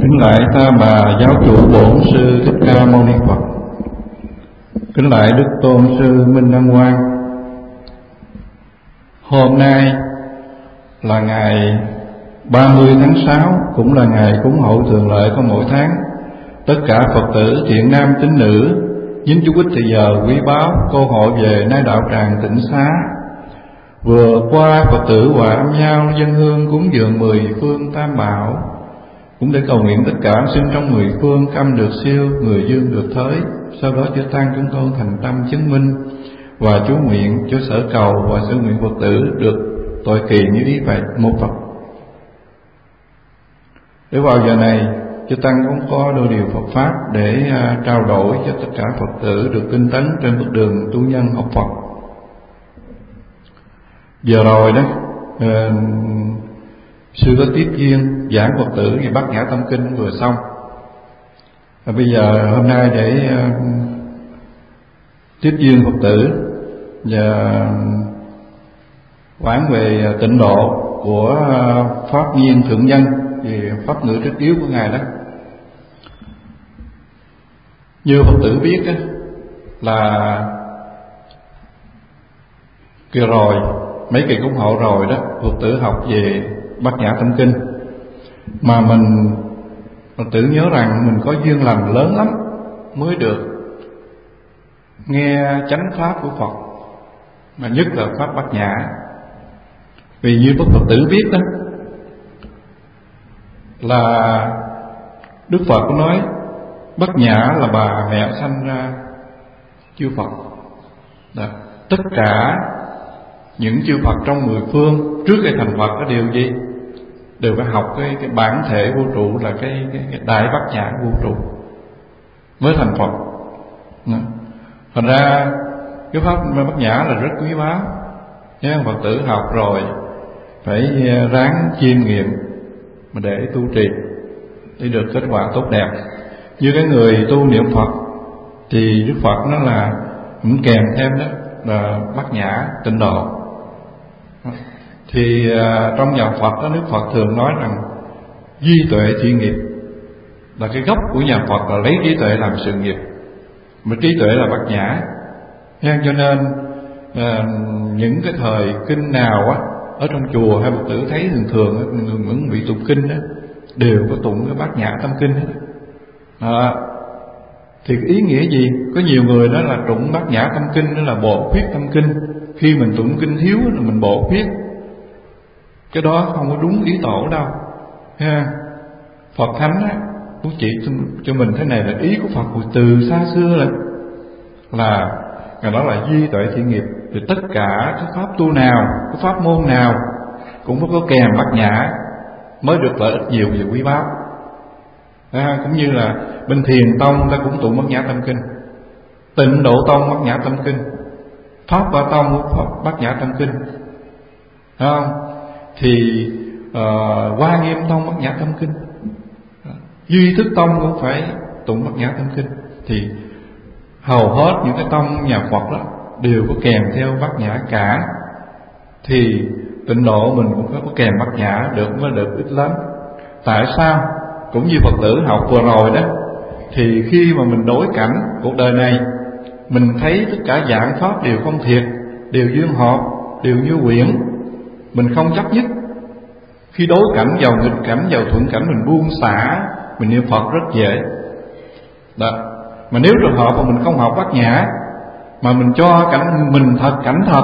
Kính lạy Ta Bà Giáo chủ Bổn Sư Thích Ca Mâu Ni Phật. Kính lạy Đức Tôn Sư Minh Đăng Quang. Hôm nay là ngày 30 tháng 6, cũng là ngày cúng hậu thường lệ của mỗi tháng. Tất cả Phật tử thiện nam tín nữ dính chút ít thời giờ quý báu cơ hội về nơi đạo tràng Tịnh Xá. Vừa qua Phật tử hòa âm nhau dân hương cúng dường 10 phương tam bảo, cũng để cầu nguyện tất cả sinh trong 10 phương câm được siêu, người dương được thới. Sau đó chư tăng chúng con thành tâm chứng minh và chú nguyện cho sở cầu và sự nguyện Phật tử được tội kỳ như ý vậy một Phật. Để vào giờ này, chư tăng cũng có đôi điều Phật pháp để trao đổi cho tất cả Phật tử được tinh tấn trên bước đường tu nhân học Phật. Giờ rồi đó, sư có tiếp duyên giảng Phật tử về Bát Nhã Tâm Kinh vừa xong. Bây giờ hôm nay để tiếp duyên Phật tử và quán về tịnh độ của Pháp Nhiên Thượng Nhân, về pháp ngữ rất yếu của Ngài đó. Như Phật tử biết đó, là kia rồi mấy kỳ cúng hậu rồi đó, Phật tử học về Bát Nhã Tâm Kinh, mà Phật tử nhớ rằng mình có duyên lành lớn lắm mới được nghe chánh pháp của Phật, mà nhất là pháp Bát Nhã. Vì như Phật tử biết đó, là Đức Phật có nói Bát Nhã là bà mẹ sanh ra chư Phật đó. Tất cả những chư Phật trong 10 phương trước khi thành Phật có điều gì? Đều phải học cái bản thể vô trụ, là cái đại Bát Nhã vô trụ mới thành Phật. Thành ra cái pháp Bát Nhã là rất quý báu. Nếu Phật tử học rồi phải ráng chiêm nghiệm mà để tu trì để được kết quả tốt đẹp. Như cái người tu niệm Phật thì Đức Phật nó là cũng kèm thêm đó là Bát Nhã tịnh độ. Thì trong nhà Phật đó, Đức Phật thường nói rằng duy tuệ thiện nghiệp là cái gốc của nhà Phật, là lấy trí tuệ làm sự nghiệp, mà trí tuệ là Bát Nhã. Cho nên những cái thời kinh nào á ở trong chùa hay Phật tử thấy thường thường những vị tụng kinh đó đều có tụng cái Bát Nhã Tâm Kinh hết. Thì cái ý nghĩa gì? Có nhiều người đó là tụng Bát Nhã Tâm Kinh đó là bổ khuyết tâm kinh. Khi mình tụng kinh thiếu là mình bổ khuyết, cái đó không có đúng ý tổ đâu ha. Phật Thánh á cũng chỉ cho mình thế này, là ý của Phật từ xa xưa là cái đó là duy tuệ thiện nghiệp. Thì tất cả cái pháp tu nào, cái pháp môn nào cũng phải có kèm Bát Nhã mới được lợi ích nhiều và quý báu. Cũng như là bên Thiền Tông ta cũng tụng Bát Nhã Tâm Kinh, Tịnh Độ Tông Bát Nhã Tâm Kinh, Pháp Hoa Tông Bát Nhã Tâm Kinh, thấy không? Thì Hoa Nghiêm Tông Bát Nhã Tâm Kinh, Duy Thức Tông cũng phải tụng Bát Nhã Tâm Kinh. Thì hầu hết những cái tông nhà Phật đó đều có kèm theo Bát Nhã cả. Thì tịnh độ mình cũng có kèm Bát Nhã mới được ít lắm. Tại sao? Cũng như Phật tử học vừa rồi đó, thì khi mà mình đối cảnh cuộc đời này, mình thấy tất cả dạng pháp đều không thiệt, đều dương hợp, đều như quyển, mình không chấp nhất. Khi đối cảnh vào nghịch cảnh, vào thuận cảnh, mình buông xả, mình niệm Phật rất dễ đó. Mà nếu trường hợp mà mình không học Bát Nhã, mà mình cho cảnh mình thật, cảnh thật,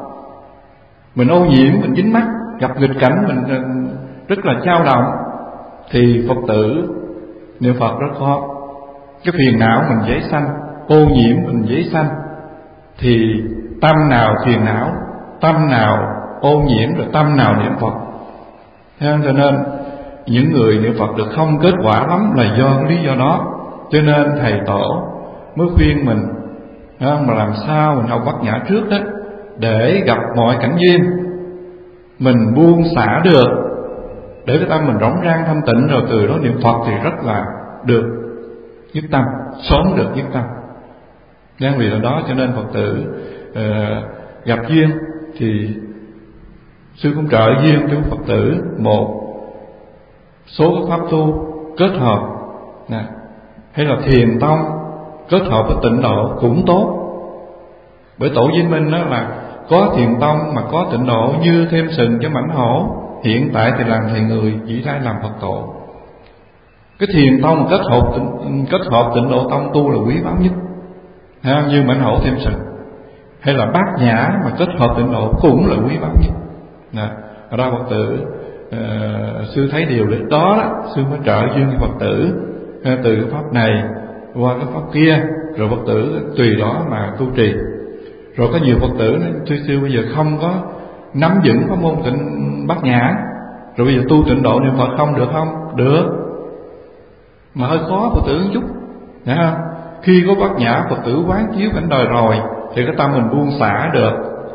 mình ô nhiễm, mình dính mắc, gặp nghịch cảnh mình rất là dao động, thì Phật tử niệm Phật rất khó. Cái phiền não mình dễ sanh, ô nhiễm mình dễ sanh. Thì tâm nào phiền não, tâm nào ô nhiễm, rồi tâm nào niệm Phật. Cho nên những người niệm Phật được không kết quả lắm là do cái lý do đó. Cho nên thầy tổ mới khuyên mình mà làm sao mình học Bát Nhã trước đó, để gặp mọi cảnh duyên mình buông xả được, để cái tâm mình rỗng rang thanh tịnh, rồi từ đó niệm Phật thì rất là được nhất tâm, sớm được nhất tâm. Nên vì đó cho nên Phật tử gặp duyên thì sư cũng trợ duyên cho Phật tử một số các pháp tu kết hợp nè, hay là thiền tông kết hợp với tịnh độ cũng tốt. Bởi Tổ Vinh Minh đó là có thiền tông mà có tịnh độ như thêm sừng cho mảnh hổ. Hiện tại thì làm thầy người, chỉ ra làm Phật tổ. Cái thiền tông kết hợp tịnh độ tông tu là quý báu nhất, như mảnh hổ thêm sừng. Hay là Bát Nhã mà kết hợp tịnh độ cũng là quý báu nhất. Ở đó Phật tử sư thấy điều đấy đó, sư mới trợ duyên cho Phật tử từ cái pháp này qua cái pháp kia, rồi Phật tử tùy đó mà tu trì. Rồi có nhiều Phật tử nói thưa sư bây giờ không có nắm vững pháp môn tịnh Bát Nhã, rồi bây giờ tu tịnh độ niệm Phật không được không? Được, mà hơi khó Phật tử một chút, hiểu không? Khi có Bát Nhã Phật tử quán chiếu cảnh đời rồi thì cái tâm mình buông xả được,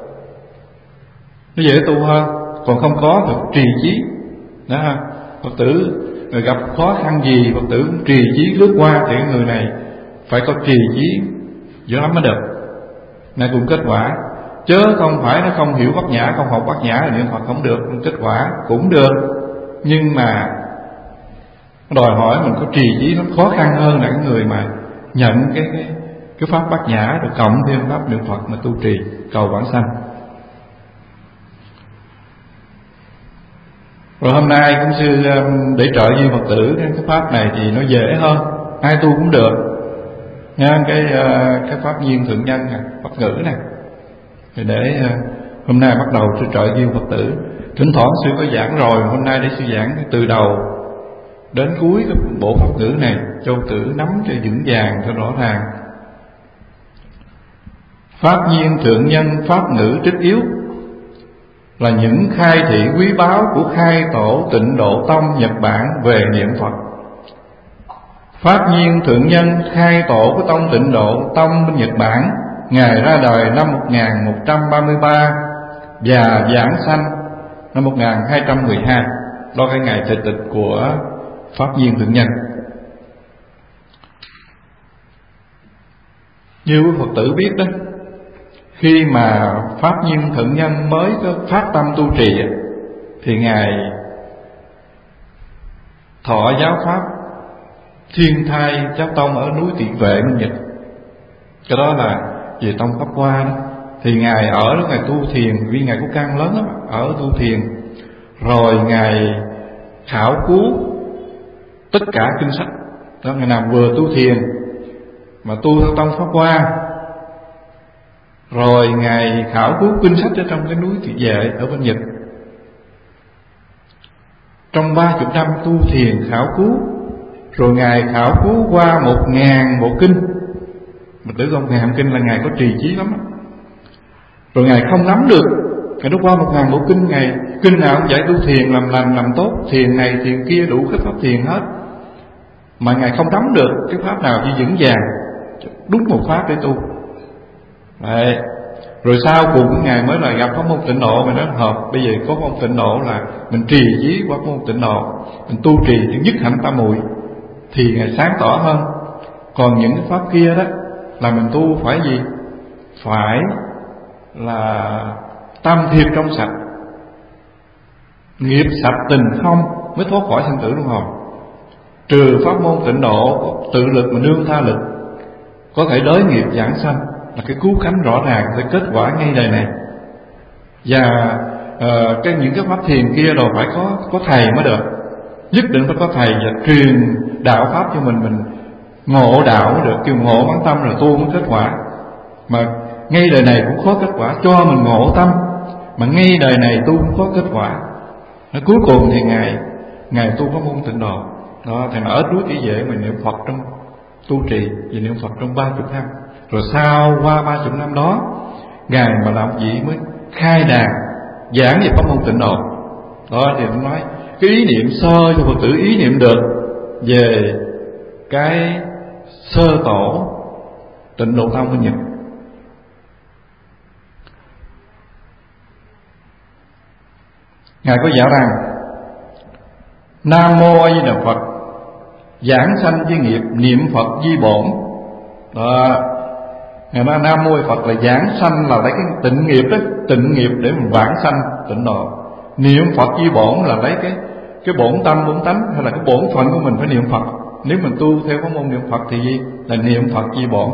nó dễ tu hơn. Còn không có thì trì chí, đó ha. Phật tử gặp khó khăn gì Phật tử cũng trì chí lướt qua, thì người này phải có trì chí dữ lắm mới được, này cũng kết quả. Chớ không phải nó không hiểu Bát Nhã, không học Bát Nhã thì niệm Phật không được. Kết quả cũng được, nhưng mà đòi hỏi mình có trì chí. Nó khó khăn hơn là cái người mà nhận cái pháp Bát Nhã rồi cộng thêm pháp niệm Phật mà tu trì cầu vãng sanh. Rồi hôm nay cũng sư để trợ duyên Phật tử cái pháp này thì nó dễ hơn, ai tu cũng được nha. Cái pháp duyên thượng nhân này, Pháp ngữ này, thì để hôm nay bắt đầu sư trợ duyên Phật tử. Thỉnh thoảng sư có giảng rồi, hôm nay để sư giảng từ đầu đến cuối cái bộ pháp ngữ này cho Phật tử nắm cho vững vàng, cho rõ ràng. Pháp duyên thượng nhân pháp ngữ trích yếu là những khai thị quý báu của khai tổ Tịnh Độ Tông Nhật Bản về niệm Phật. Pháp nhiên thượng nhân khai tổ của Tông Tịnh Độ Tông bên Nhật Bản, Ngài ra đời năm 1133 và giảng sanh năm 1212. Đó cái ngày thệ tịch của Pháp nhiên thượng nhân. Như quý Phật tử biết đó, khi mà Pháp nhiên thượng nhân mới có phát tâm tu trì thì Ngài thọ giáo pháp Thiên Thai Giáo Tông ở núi Tỵ Vệ bên Nhật. Cái đó là về tông Pháp Hoa đó. Thì Ngài ở đó Ngài tu thiền, vì Ngài có căn lớn lắm, ở tu thiền. Rồi Ngài khảo cứu tất cả kinh sách đó. Ngày nào vừa tu thiền mà tu theo tông Pháp Hoa, rồi Ngài khảo cứu kinh sách ở trong cái núi Tỵ Vệ ở bên Nhật. Trong 30 năm tu thiền khảo cứu, rồi Ngài khảo cứu qua 1000 bộ kinh. Mình tưởng 1000 kinh là Ngài có trì trí lắm. Rồi Ngài không nắm được, Ngài đã qua 1000 bộ kinh, Ngài kinh nào cũng dạy tu thiền, làm lành, làm tốt, thiền này thiền kia, đủ các pháp thiền hết. Mà Ngài không nắm được cái pháp nào chỉ vững vàng đúng một pháp để tu. Đấy. Rồi sau cùng Ngài mới là gặp pháp môn tịnh độ, mình nói hợp. Bây giờ có pháp môn tịnh độ là mình trì trí pháp môn tịnh độ, mình tu trì để dứt hạnh tam muội thì Ngài sáng tỏ hơn. Còn những cái pháp kia đó là mình tu phải gì? Phải là tâm thiệt trong sạch, nghiệp sạch tình không mới thoát khỏi sanh tử luân hồi. Trừ pháp môn tịnh độ tự lực mà nương tha lực có thể đới nghiệp giảng sanh, là cái cứu cánh rõ ràng để kết quả ngay đời này. Và những cái pháp thiền kia rồi phải có thầy mới được, nhất định phải có thầy và truyền đạo pháp cho mình ngộ đạo mới được. Kêu ngộ quán tâm rồi tu mới kết quả. Mà ngay đời này cũng có kết quả, cho mình ngộ tâm, mà ngay đời này tu cũng có kết quả. Cuối cùng thì Ngài tu pháp môn tịnh độ đó. Thì ở núi Tỵ Vệ mình niệm Phật trong tu trì và niệm Phật trong 30 năm. Rồi sau qua 30 năm đó, Ngài mà làm gì mới khai đàn giảng về pháp môn tịnh độ. Đó thì tôi nói cái ý niệm sơ cho Phật tử ý niệm được về cái sơ tổ Tịnh Độ Tông bên Nhật. Ngài có dạo rằng Nam Mô A Di Đà Phật, giảng sanh với nghiệp niệm Phật di bổn. Đó, Ngài nói Nam Mô Phật là giảng sanh, là lấy cái tịnh nghiệp đó, tịnh nghiệp để mình vãng sanh tịnh độ. Niệm Phật di bổn là lấy cái bổn tâm bổn tánh hay là cái bổn phận của mình phải niệm Phật. Nếu mình tu theo pháp môn niệm Phật thì gì? Là niệm Phật vì bổn.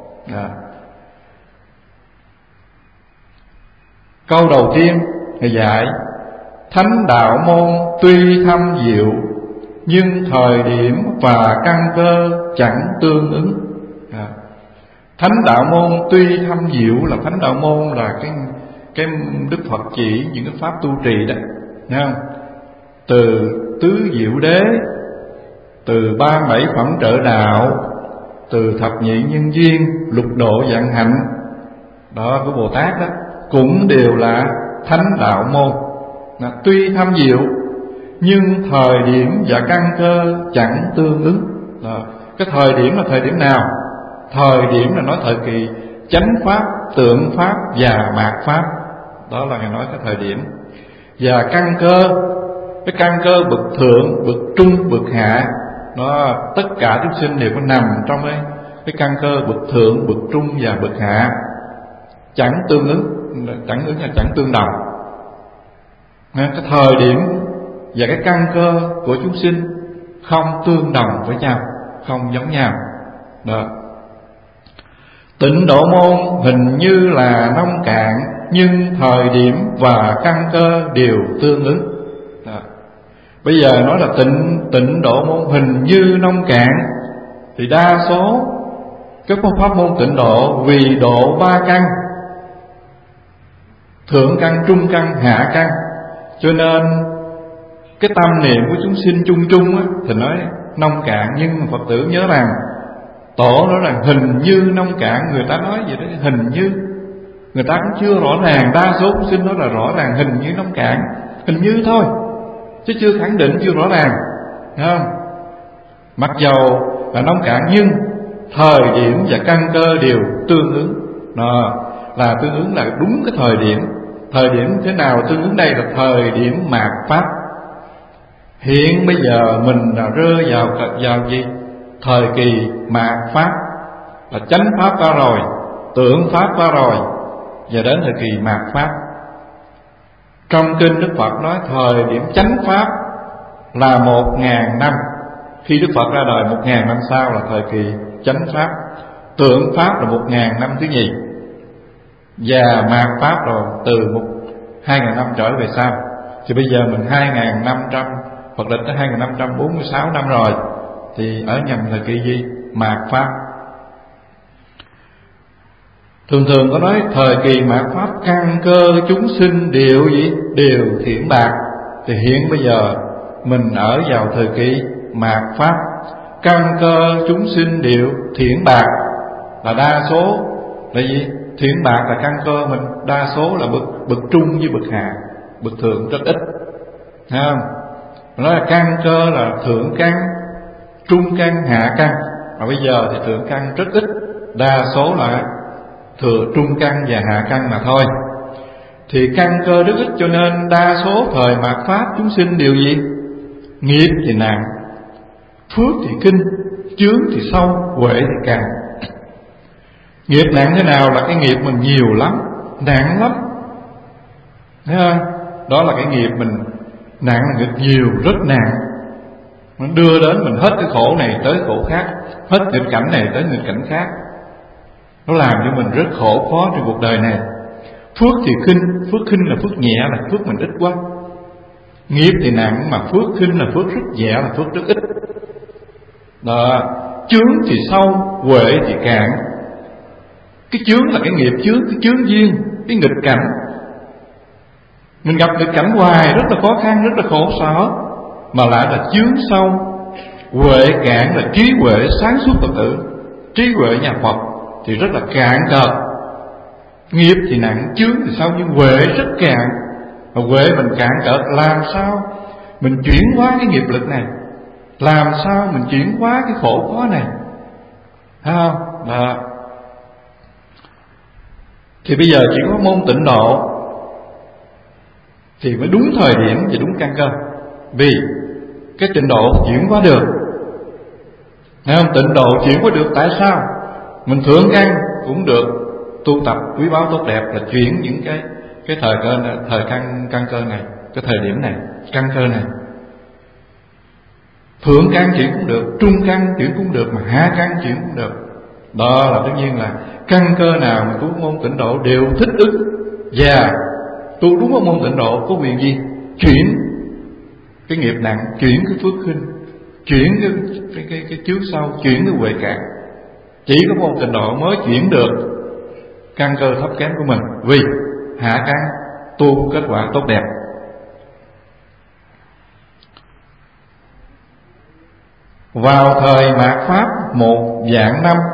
Câu đầu tiên Thầy dạy thánh đạo môn tuy thâm diệu nhưng thời điểm và căn cơ chẳng tương ứng. Thánh đạo môn tuy thâm diệu là thánh đạo môn là cái Đức Phật chỉ những cái pháp tu trì đó, nghe không? Từ tứ diệu đế, từ 37 phẩm trợ đạo, từ thập nhị nhân duyên, lục độ vạn hạnh đó của Bồ Tát đó, cũng đều là thánh đạo môn. Tuy thâm diệu nhưng thời điểm và căn cơ chẳng tương ứng. Cái thời điểm là thời điểm nào? Thời điểm là nói thời kỳ chánh pháp, tượng pháp và mạt pháp. Đó là Ngài nói cái thời điểm. Và căn cơ, cái căn cơ bậc thượng, bậc trung, bậc hạ, nó tất cả chúng sinh đều có nằm trong cái căn cơ bậc thượng, bậc trung và bậc hạ. Chẳng tương ứng, chẳng ứng là chẳng tương đồng. Cái thời điểm và cái căn cơ của chúng sinh không tương đồng với nhau, không giống nhau. Đó. Tịnh độ môn hình như là nông cạn nhưng thời điểm và căn cơ đều tương ứng. Đó. Bây giờ nói là tịnh độ môn hình như nông cạn thì đa số các pháp môn tịnh độ vì độ ba căn, thượng căn, trung căn, hạ căn, cho nên cái tâm niệm của chúng sinh chung chung á, thì nói nông cạn. Nhưng Phật tử nhớ rằng Tổ nói rằng hình như nông cạn. Người ta nói vậy đó, hình như, người ta cũng chưa rõ ràng. Đa số chúng sinh nói là rõ ràng hình như nông cạn, hình như thôi, chứ chưa khẳng định, chưa rõ ràng, thấy không? Mặc dầu là nông cạn nhưng thời điểm và căn cơ đều tương ứng. Đó, là tương ứng là đúng cái thời điểm. Thời điểm thế nào tương ứng đây? Là thời điểm mạt pháp. Hiện bây giờ mình là rơi vào gì? Thời kỳ mạt pháp, là chánh pháp qua rồi, tượng pháp qua rồi, và đến thời kỳ mạt pháp. Trong kinh Đức Phật nói thời điểm chánh pháp là 1000 năm. Khi Đức Phật ra đời 1000 năm sau là thời kỳ chánh pháp. Tượng pháp là 1000 năm thứ nhì, và mạt pháp rồi từ 2000 năm trở về sau. Thì bây giờ mình 2500, Phật lịch tới 2546 năm rồi, thì ở nhằm thời kỳ gì? Mạt pháp. Thường thường có nói thời kỳ mạt pháp căn cơ chúng sinh đều gì? Đều thiển bạc. Thì hiện bây giờ mình ở vào thời kỳ mạt pháp, căn cơ chúng sinh đều thiển bạc, là đa số là gì? Thiển bạc là căn cơ mình, đa số là bậc trung với bậc hạ, bậc thượng rất ít, thấy không? Nói là căn cơ là thượng căn, trung căn, hạ căn. Mà bây giờ thì thượng căn rất ít, đa số là trung căn và hạ căn mà thôi. Thì căn cơ rất ít, cho nên đa số thời mạt pháp chúng sinh đều gì? Nghiệp thì nặng, phước thì kinh, chướng thì sâu, huệ thì càng. Nghiệp nặng thế nào? Là cái nghiệp mình nhiều lắm, nặng lắm, thấy không? Đó là cái nghiệp mình nặng, nghiệp nhiều, rất nặng. Nó đưa đến mình hết cái khổ này tới khổ khác, hết nghịch cảnh này tới nghịch cảnh khác. Nó làm cho mình rất khổ khó trên cuộc đời này. Phước thì khinh, phước khinh là phước nhẹ, là phước mình ít quá. Nghiệp thì nặng, mà phước khinh là phước rất nhẹ, là phước rất ít. Đó. Chướng thì sâu, huệ thì cạn. Cái chướng là cái nghiệp chướng, cái chướng duyên, cái nghịch cảnh. Mình gặp nghịch cảnh hoài rất là khó khăn, rất là khổ sở, mà lại là chướng sâu. Huệ cạn là trí huệ sáng suốt Phật tử. Trí huệ nhà Phật thì rất là cạn cợt. Nghiệp thì nặng, chướng thì sâu, nhưng huệ rất cạn. Mà huệ mình cạn cợt, làm sao mình chuyển hóa cái nghiệp lực này, làm sao mình chuyển hóa cái khổ khó này, thấy không? Đó. Thì bây giờ chỉ có môn tịnh độ thì mới đúng thời điểm và đúng căn cơ. Vì cái tịnh độ chuyển hóa được, thấy không? Tịnh độ chuyển hóa được. Tại sao? Mình thượng căn cũng được tu tập quý báu tốt đẹp, là chuyển những cái thời căn cơ này, cái thời điểm này, căn cơ này. thượng căn chuyển cũng được, trung căn chuyển cũng được, mà hạ căn chuyển cũng được. Đó là tất nhiên là căn cơ nào mà tu môn Tịnh Độ đều thích ứng, và tu đúng ở môn Tịnh Độ có quyền gì? Chuyển cái nghiệp nặng, chuyển cái phước khinh, chuyển cái trước sau, chuyển cái huệ cạn. Chỉ có môn Tịnh Độ mới chuyển được căn cơ thấp kém của mình, vì hạ căn tu kết quả tốt đẹp. Vào thời mạt Pháp 1 vạn năm,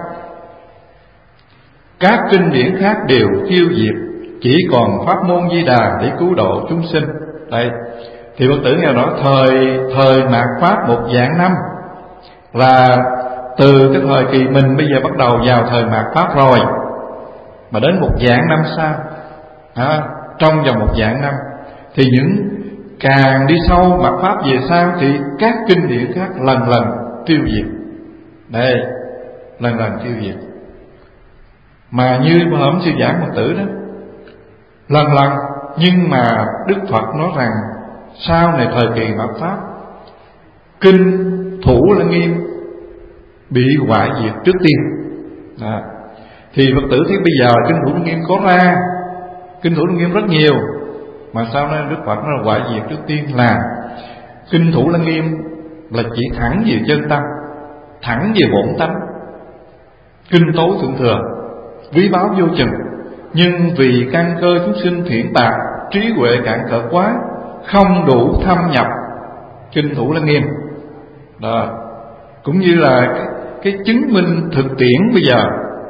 các kinh điển khác đều tiêu diệt, chỉ còn pháp môn Di Đà để cứu độ chúng sinh. Đây thì Phật tử nghe nói thời mạt Pháp 1 vạn năm là từ cái thời kỳ mình bây giờ bắt đầu vào thời mạt Pháp rồi, mà đến 1 vạn năm sau, trong vòng 1 vạn năm thì những càng đi sâu mạt Pháp về sau thì các kinh điển khác lần lần tiêu diệt. Đây, lần lần tiêu diệt. Mà như hôm sư giảng Phật tử đó, lần lần, nhưng mà Đức Phật nói rằng sau này thời kỳ mạt Pháp, kinh Thủ Lăng Nghiêm bị hoại diệt trước tiên. Thì Phật tử thấy bây giờ kinh Thủ Lăng Nghiêm có ra, kinh Thủ Lăng Nghiêm rất nhiều, mà sau này Đức Phật nói là hoại diệt trước tiên là kinh Thủ Lăng Nghiêm là chỉ thẳng về chân tâm, thẳng về bổn tánh, kinh tối thượng thừa, quý báu vô chừng. Nhưng vì căn cơ chúng sinh thiện bạc, trí huệ cạn cỡ quá, không đủ thâm nhập kinh Thủ Lăng Nghiêm. Đó, cũng như là cái chứng minh thực tiễn bây giờ.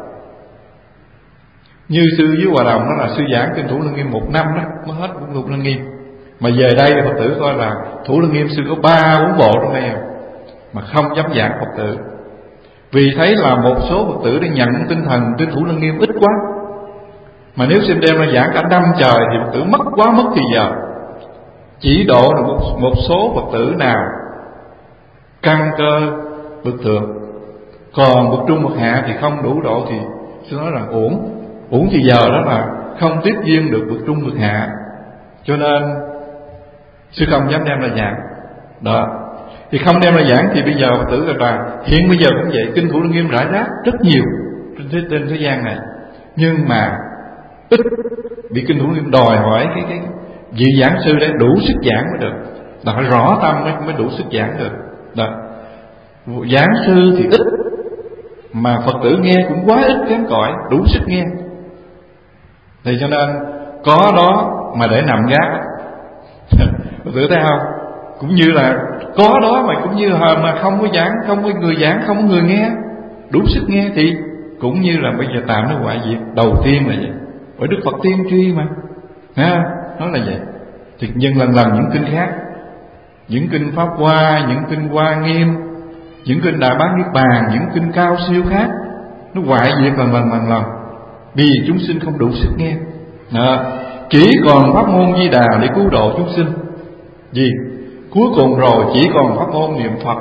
Như sư với Hòa Đồng đó là sư giảng kinh Thủ Lăng Nghiêm 1 năm đó mới hết kinh Thủ Lăng Nghiêm. Mà về đây Phật tử coi là Thủ Lăng Nghiêm sư có 3-4 bộ trong đây mà không dám giảng Phật tử, vì thấy là một số Phật tử đã nhận tinh thần trên Thủ Lăng Nghiêm ít quá. Mà nếu xem đem ra giảng cả năm trời thì Phật tử mất thì giờ. Chỉ độ được một số Phật tử nào căn cơ bậc thượng, còn bậc trung bậc hạ thì không đủ độ, thì sư nói rằng uổng thì giờ đó là không tiếp duyên được bậc trung bậc hạ, cho nên sư không dám đem ra giảng. Đó, thì không đem ra giảng thì bây giờ Phật tử là hiện bây giờ cũng vậy, kinh Thủ Lăng Nghiêm rải rác rất nhiều trên thế gian này, nhưng mà ít bị kinh Thủ Lăng Nghiêm đòi hỏi cái vị giảng sư để đủ sức giảng mới được, là phải rõ tâm mới đủ sức giảng được. Đó, giảng sư thì ít mà Phật tử nghe cũng quá ít kém cỏi, đủ sức nghe. Thì cho nên có đó mà để nằm gác. Phật tử thấy không? Cũng như là có đó mà cũng như mà không có giảng, không có người giảng, không có người nghe, đủ sức nghe, thì cũng như là bây giờ tạm nó hoại diệt. Đầu tiên là vậy, bởi Đức Phật tiên tri mà, nói là vậy. Thì nhân lần những kinh khác, những kinh Pháp Hoa, những kinh Hoa Nghiêm, những kinh Đại Bát Niết Bàn, những kinh cao siêu khác, nó hoại diệt lần lần, vì chúng sinh không đủ sức nghe. Chỉ còn pháp môn Di Đà để cứu độ chúng sinh. Vì cuối cùng rồi chỉ còn pháp môn niệm Phật.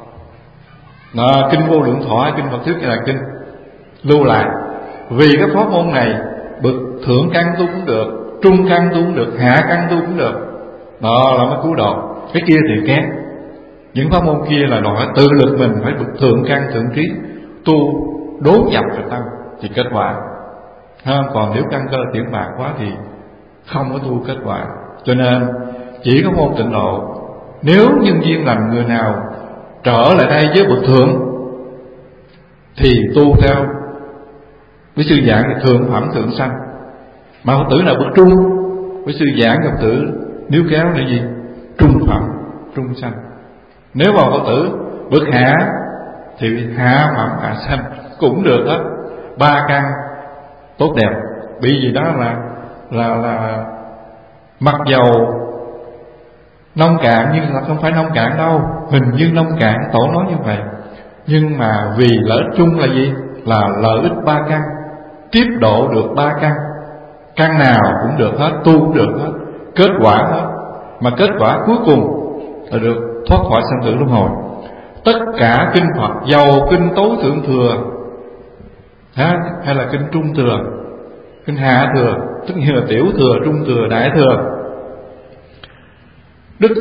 Kinh Vô Lượng Thọ, kinh Phật Thuyết là kinh lưu lại. Vì cái pháp môn này bậc thượng căn tu cũng được, trung căn tu cũng được, hạ căn tu cũng được. Đó là mới cứu độ. Cái kia thì kém. Những pháp môn kia là đòi hỏi tự lực mình phải bậc thượng căn thượng trí, tu đốn nhập vào tâm thì kết quả. Còn nếu căn cơ tiện bạc quá thì không có tu kết quả. Cho nên chỉ có môn Tịnh Độ, nếu nhân duyên lành người nào trở lại đây với bậc thượng thì tu theo với sư giảng thì thượng phẩm thượng sanh. Mà Phật tử nào bậc trung với sư giảng Phật tử nếu kéo là gì? Trung phẩm trung sanh. Nếu mà Phật tử bậc hạ thì hạ phẩm hạ sanh cũng được hết. 3 căn tốt đẹp. Bởi vì đó là mặc dầu nông cạn, nhưng là không phải nông cạn đâu, hình như nông cạn, Tổ nói như vậy. Nhưng mà vì lợi ích chung là gì? Là lợi ích 3 căn, tiếp độ được 3 căn. Căn nào cũng được hết, tu cũng được hết, kết quả hết. Mà kết quả cuối cùng là được thoát khỏi sanh tử luân hồi. Tất cả kinh Phật, dầu kinh tối thượng thừa hay là kinh trung thừa, kinh hạ thừa, tất nhiên là tiểu thừa, trung thừa, đại thừa, Đức Phật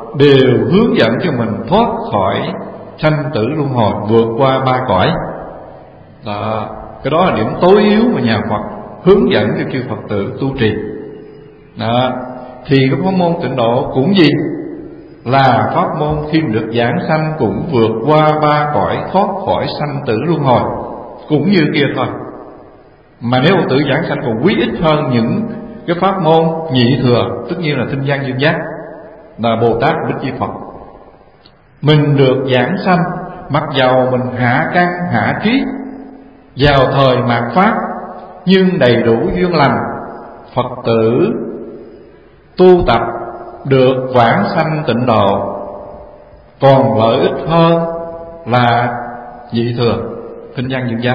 đều hướng dẫn cho mình thoát khỏi sanh tử luân hồi, vượt qua 3 cõi. Đó, cái đó là điểm tối yếu mà nhà Phật hướng dẫn cho chư Phật tử tu trì. Đó, thì cái pháp môn Tịnh Độ cũng gì? Là pháp môn khi được giảng sanh cũng vượt qua 3 cõi, thoát khỏi sanh tử luân hồi, cũng như kia thôi. Mà nếu Phật tử giảng sanh còn quý ích hơn những cái pháp môn nhị thừa, tất nhiên là Tinh Văn Dương Giác, là Bồ Tát Bích Chi Phật. Mình được giảng sanh, mặc dầu mình hạ căn hạ trí vào thời mạt Pháp, nhưng đầy đủ duyên lành, Phật tử tu tập được vãng sanh Tịnh Độ còn lợi ích hơn là nhị thừa Tinh Văn Dương Giác.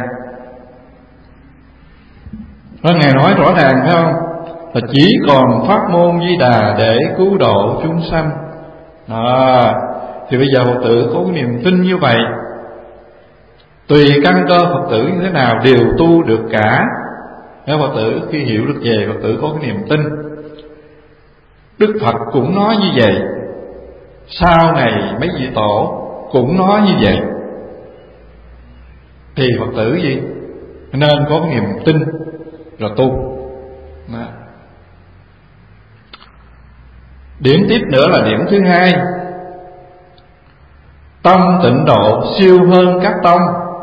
Đó, Ngài nói rõ ràng phải không? Là chỉ còn pháp môn Di Đà để cứu độ chúng sanh. Thì bây giờ Phật tử có cái niềm tin như vậy, tùy căn cơ Phật tử như thế nào đều tu được cả. Nếu Phật tử khi hiểu được về, Phật tử có cái niềm tin. Đức Phật cũng nói như vậy, sau này mấy vị tổ cũng nói như vậy, thì Phật tử gì? Nên có cái niềm tin rồi tu. Đó. Điểm tiếp nữa là điểm thứ hai, tâm Tịnh Độ siêu hơn các tông,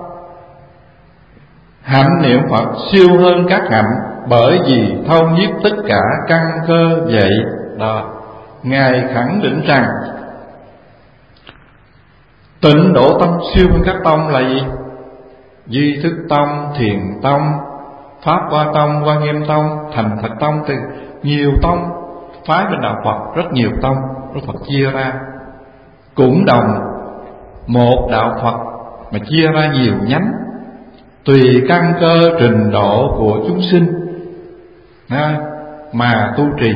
hạnh niệm Phật siêu hơn các hạnh, bởi vì thâu nhiếp tất cả căn cơ vậy. Đó, Ngài khẳng định rằng Tịnh Độ tông siêu hơn các tông là gì? Duy Thức Tông, Thiền Tông, Pháp Hoa Tông, Quan Nghiêm Tông, Thành Thật Tông, từ nhiều tông phái bên đạo Phật, rất nhiều tông Đức Phật chia ra, cũng đồng một đạo Phật mà chia ra nhiều nhánh, tùy căn cơ trình độ của chúng sinh mà tu trì,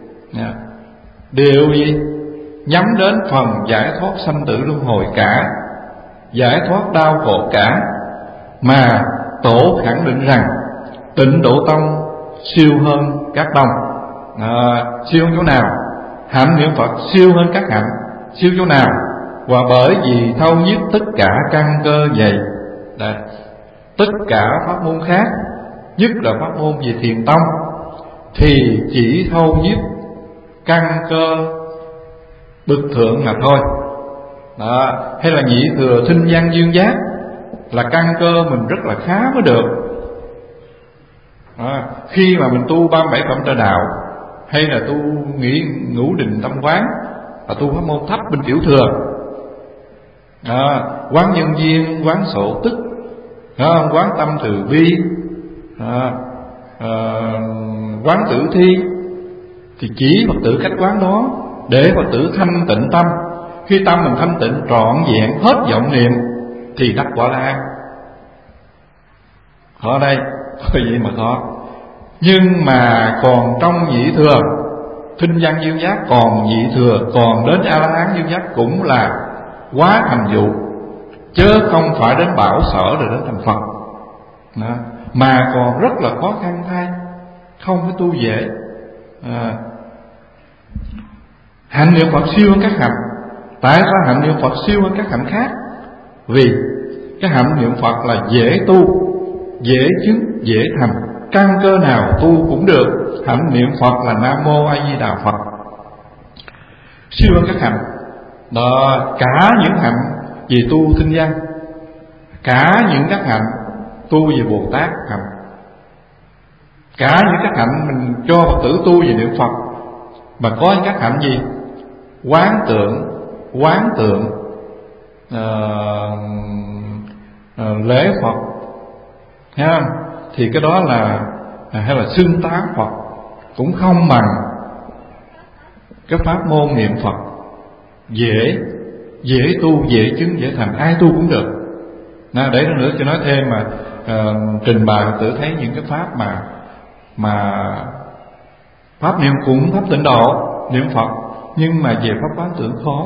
đều gì? Nhắm đến phần giải thoát sanh tử luân hồi cả, giải thoát đau khổ cả. Mà tổ khẳng định rằng Tịnh Độ tông siêu hơn các tông. Siêu chỗ nào? Hạnh niệm Phật siêu hơn các hạnh. Siêu chỗ nào? Và bởi vì thâu nhiếp tất cả căn cơ vậy. Đây, tất cả pháp môn khác, nhất là pháp môn về Thiền tông, thì chỉ thâu nhiếp căn cơ bậc thượng mà thôi. Đó, hay là nhị thừa Tinh Văn Dương Giác là căn cơ mình rất là khá mới được. Khi mà mình tu 37 phẩm trợ đạo, hay là tu nghĩ ngũ định tâm quán, là tu pháp môn thấp bên tiểu thừa, quán nhân duyên, quán sổ tức, quán tâm từ bi, quán tử thi, thì chỉ Phật tử cách quán đó để Phật tử thanh tịnh tâm. Khi tâm mình thanh tịnh trọn vẹn hết vọng niệm thì đắc Quả La. Ở đây cái gì mà khó. Nhưng mà còn trong nhị thừa Tinh Văn Dương Giác, còn nhị thừa, còn đến A La Hán Dương Giác cũng là quá thành vụ, chứ không phải đến bảo sở rồi đến thành Phật. Đó. Mà còn rất là khó khăn thay, không phải tu dễ. Hạnh niệm Phật siêu hơn các hạnh. Tại sao hạnh niệm Phật siêu hơn các hạnh khác? Vì cái hạnh niệm Phật là dễ tu, dễ chứng, dễ thành, căn cơ nào tu cũng được. Hạnh niệm Phật là Nam Mô A Di Đà Phật, siêu hơn các hạnh. Đó, cả những hạnh về tu Tinh Văn, cả những các hạnh tu về Bồ Tát hạnh, cả những các hạnh mình cho Phật tử tu về niệm Phật. Mà có những các hạnh gì? Quán tượng, lễ Phật, ha, thì cái đó là hay là xưng tán Phật cũng không bằng cái pháp môn niệm Phật dễ tu, dễ chứng, dễ thành, ai tu cũng được. Để nữa cho nói thêm mà trình bày Phật tử thấy những cái pháp mà pháp niệm cũng pháp Tịnh Độ niệm Phật, nhưng mà về pháp quán tưởng khó,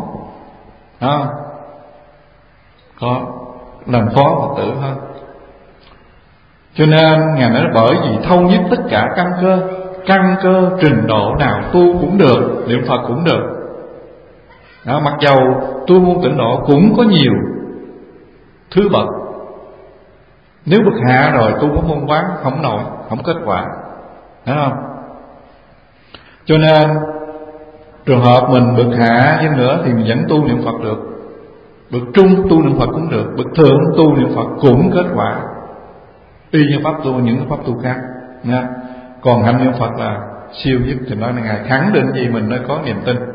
khó làm khó Phật tử hơn. Cho nên Ngài nói bởi vì thâu nhiếp tất cả căn cơ trình độ nào tu cũng được, niệm Phật cũng được. Mặc dầu tu môn tịnh độ cũng có nhiều thứ bậc, nếu bậc hạ rồi tu pháp môn quán không nổi, không kết quả, thấy không? Cho nên trường hợp mình bậc hạ hơn nữa thì mình vẫn tu niệm Phật được, bậc trung tu niệm Phật cũng được, bậc thượng tu niệm Phật cũng kết quả, y như pháp tu những pháp tu khác nha. Còn hạnh niệm Phật là siêu nhất, thì nói là Ngài khẳng định gì mình mới có niềm tin.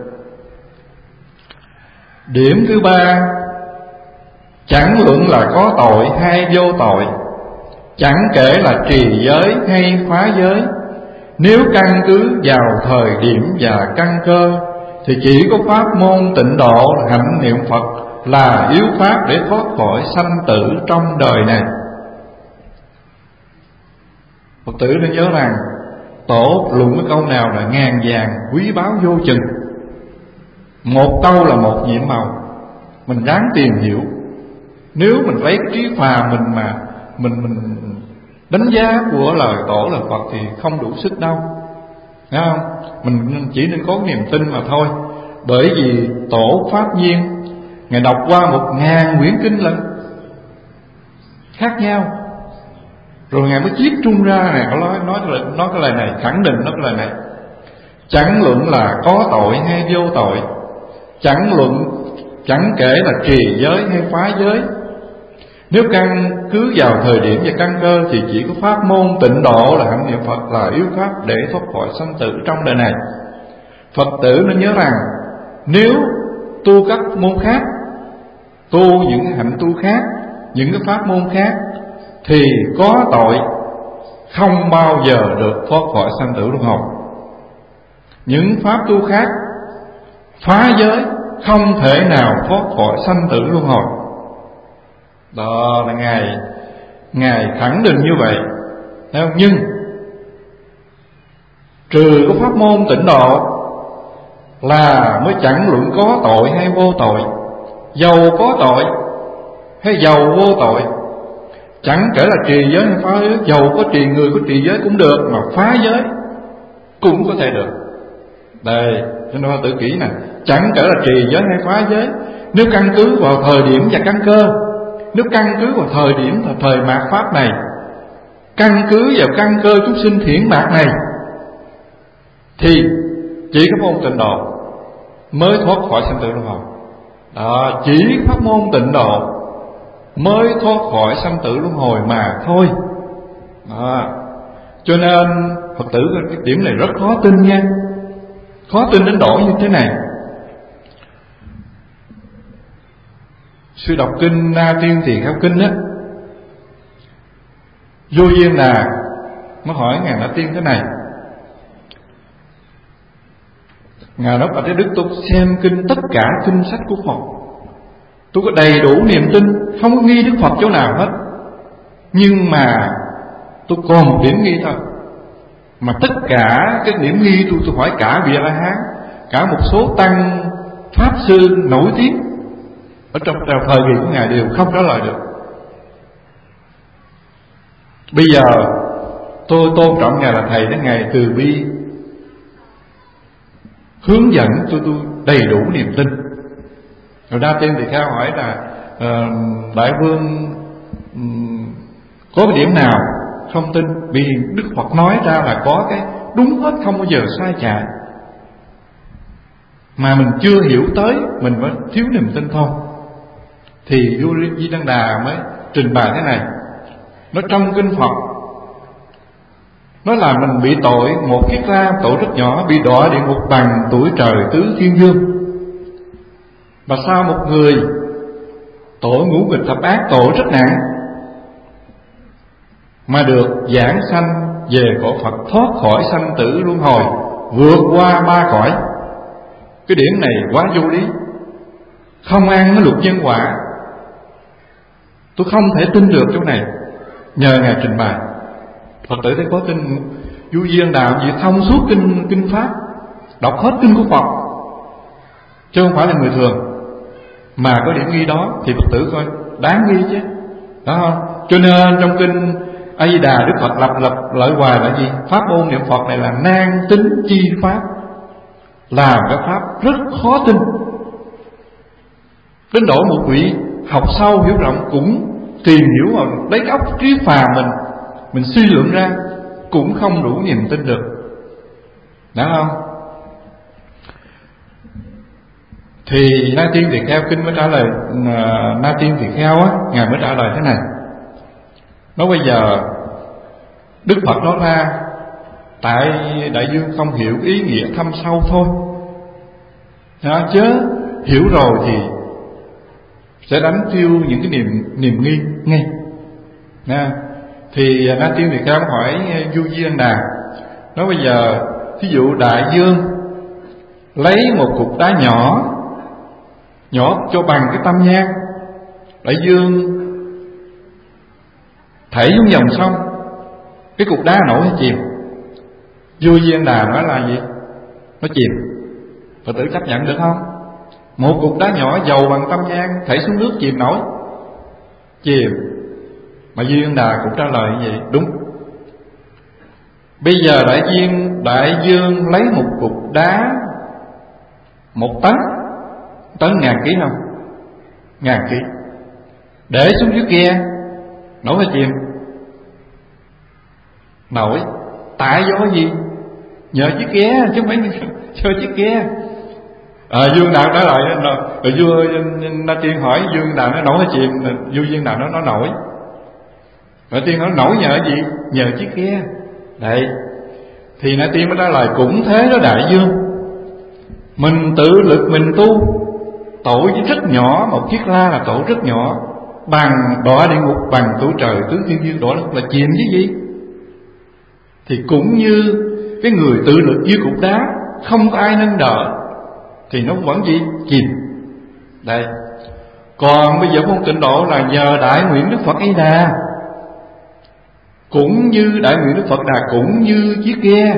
Điểm thứ ba, chẳng luận là có tội hay vô tội, chẳng kể là trì giới hay phá giới, nếu căn cứ vào thời điểm và căn cơ, thì chỉ có pháp môn tịnh độ hạnh niệm Phật là yếu pháp để thoát khỏi sanh tử trong đời này. Phật tử nên nhớ rằng Tổ luận cái câu nào là ngàn vàng quý báu vô chừng, một câu là một nhiệm màu, mình đáng tìm hiểu. Nếu mình lấy cái trí phàm mình mà mình đánh giá của lời Tổ là Phật thì không đủ sức đâu, thấy không? Mình chỉ nên có niềm tin mà thôi. Bởi vì Tổ Pháp Nhiên Ngài đọc qua 1000 quyển kinh lận khác nhau, rồi Ngài mới chiết trung ra này, nói cái lời này, khẳng định nói cái lời này: chẳng luận là có tội hay vô tội, chẳng kể là trì giới hay phá giới, nếu căn cứ vào thời điểm và căn cơ, thì chỉ có pháp môn tịnh độ là hạnh niệm Phật là yếu pháp để thoát khỏi sanh tử trong đời này. Phật tử nên nhớ rằng nếu tu các môn khác, tu những hạnh tu khác, những cái pháp môn khác, thì có tội không bao giờ được thoát khỏi sanh tử luân hồi. Những pháp tu khác phá giới không thể nào thoát khỏi sanh tử luân hồi. Đó là Ngài khẳng định như vậy. Nhưng trừ có pháp môn tịnh độ là mới chẳng luận có tội hay vô tội, dầu có tội hay dầu vô tội, chẳng kể là trì giới hay phá giới, dầu có trì người có trì giới cũng được, mà phá giới cũng có thể được. Đây, cho nên tự kỹ nè, chẳng kể là trì giới hay phá giới, nếu căn cứ vào thời điểm và căn cơ, nếu căn cứ vào thời điểm và thời mạt pháp này, căn cứ vào căn cơ chúng sinh thiển mạt này, thì chỉ có môn tịnh độ mới thoát khỏi sanh tử luân hồi. Đó, chỉ pháp môn tịnh độ mới thoát khỏi sanh tử luân hồi mà thôi. Đó. Cho nên Phật tử cái điểm này rất khó tin nha, khó tin đến độ như thế này. Sư đọc kinh Na Tiên Tỳ Kheo Kinh á, Vô Duyên Đà nó hỏi Ngài Na Tiên thế này: Ngài nói: Bạch Thế Đức, tôi xem kinh, tất cả kinh sách của Phật, tôi có đầy đủ niềm tin, không có nghi Đức Phật chỗ nào hết. Nhưng mà tôi còn một điểm nghi thôi, mà tất cả cái điểm nghi tôi hỏi cả vị La Hán, cả một số tăng pháp sư nổi tiếng ở trong thời kỳ của Ngài đều không trả lời được. Bây giờ tôi tôn trọng Ngài là thầy, đến Ngài từ bi hướng dẫn tôi đầy đủ niềm tin. Rồi Na Tiên Tỳ Kheo hỏi là Đại Vương có cái điểm nào không tin? Vì Đức Phật nói ra là có cái đúng hết, không bao giờ sai chạy, mà mình chưa hiểu tới, mình mới thiếu niềm tin thôi. Thì Vua Di Đăng Đà mới trình bày thế này: nó trong kinh Phật nó là mình bị tội một kiết la, tội rất nhỏ, bị đọa địa ngục bằng tuổi trời tứ thiên dương. Mà sao một người tội ngũ nghịch thập ác, tội rất nặng, mà được giảng sanh về cõi Phật, thoát khỏi sanh tử luân hồi, vượt qua 3 cõi? Cái điểm này quá vô lý, không ăn với luật nhân quả. Tôi không thể tin được chỗ này. Nhờ Ngài trình bày, Phật tử thấy có tin. Vua Duyên Đà vì thông suốt kinh pháp, đọc hết kinh của Phật, chứ không phải là người thường, mà có điểm nghi đó thì Phật tử coi đáng nghi chứ, đó không? Cho nên trong kinh A Di Đà, Đức Phật lập lợi hoài là gì? Pháp môn niệm Phật này là nan tính chi pháp, là cái pháp rất khó tin. Đến độ một vị học sâu hiểu rộng cũng tìm hiểu mà lấy cái óc trí phàm mình suy luận ra cũng không đủ niềm tin được, đã không? Thì Na Tiên Tỳ Kheo kinh mới trả lời, Na Tiên Tỳ Kheo á, ngài mới trả lời thế này: nói bây giờ Đức Phật nói ra, tại đại dương không hiểu ý nghĩa thâm sâu thôi, chứ hiểu rồi thì sẽ đánh tiêu những cái niềm nghi ngay. Thì Na Tiên Tỳ Kheo hỏi Du Di Đăng Đà, nói bây giờ thí dụ đại dương lấy một cục đá nhỏ cho bằng cái tâm nhang, đại dương thảy xuống dòng sông, cái cục đá nổi hay chìm? Du Di Đăng Đà nói là gì? Nó chìm. Phật tử chấp nhận được không? Một cục đá nhỏ dầu bằng tâm nhang thảy xuống nước chìm nổi? Chìm. Mà Du Di Đăng Đà cũng trả lời như vậy, đúng. Bây giờ đại dương lấy một cục đá 1 tấn 1000 kg không? 1000 kg để xuống dưới kia, nổi hay chìm? Nổi. Tại do gì? Nhờ chiếc ghe chứ không phải cho chiếc ghe. Dương Đạo trả lời, rồi vua Na Tiên hỏi Dương Đạo nó nổi hay chìm? Vua Dương Đạo nó nổi. Rồi Tiên hỏi nổi nhờ gì? Nhờ chiếc ghe. Đấy. Thì Na Tiên mới trả lời cũng thế đó đại dương. Mình tự lực mình tu, tội rất nhỏ, một chiếc la là tội rất nhỏ, bằng đọa địa ngục, bằng tuổi trời tứ thiên dương đọa là chìm chứ gì. Thì cũng như cái người tự lực như cục đá, không có ai nâng đỡ thì nó vẫn gì? Chìm. Đây. Còn bây giờ môn Tịnh Độ là nhờ đại nguyện Đức Phật A Đà, cũng như đại nguyện Đức Phật Đà, cũng như chiếc ghe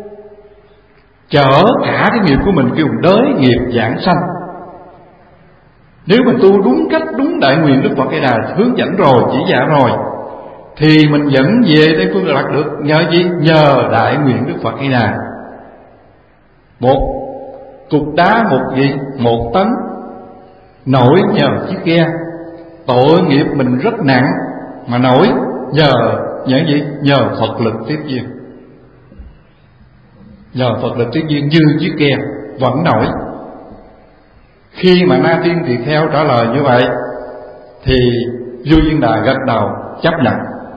chở cả cái nghiệp của mình, kêu đới nghiệp giảng sanh. Nếu mà tu đúng cách, đúng đại nguyện Đức Phật A Đà hướng dẫn rồi, chỉ dạy rồi, thì mình dẫn về Tây Phương Cực Lạc được. Nhờ gì? Nhờ đại nguyện Đức Phật A Đà. Một cục đá 1 tấn nổi nhờ chiếc ghe. Tội nghiệp mình rất nặng mà nổi nhờ gì? Nhờ Phật lực tiếp viên. Nhờ Phật lực tiếp viên như chiếc ghe vẫn nổi. Khi mà Na Tiên Tỳ Kheo trả lời như vậy thì Du Di Đà gật đầu chấp nhận.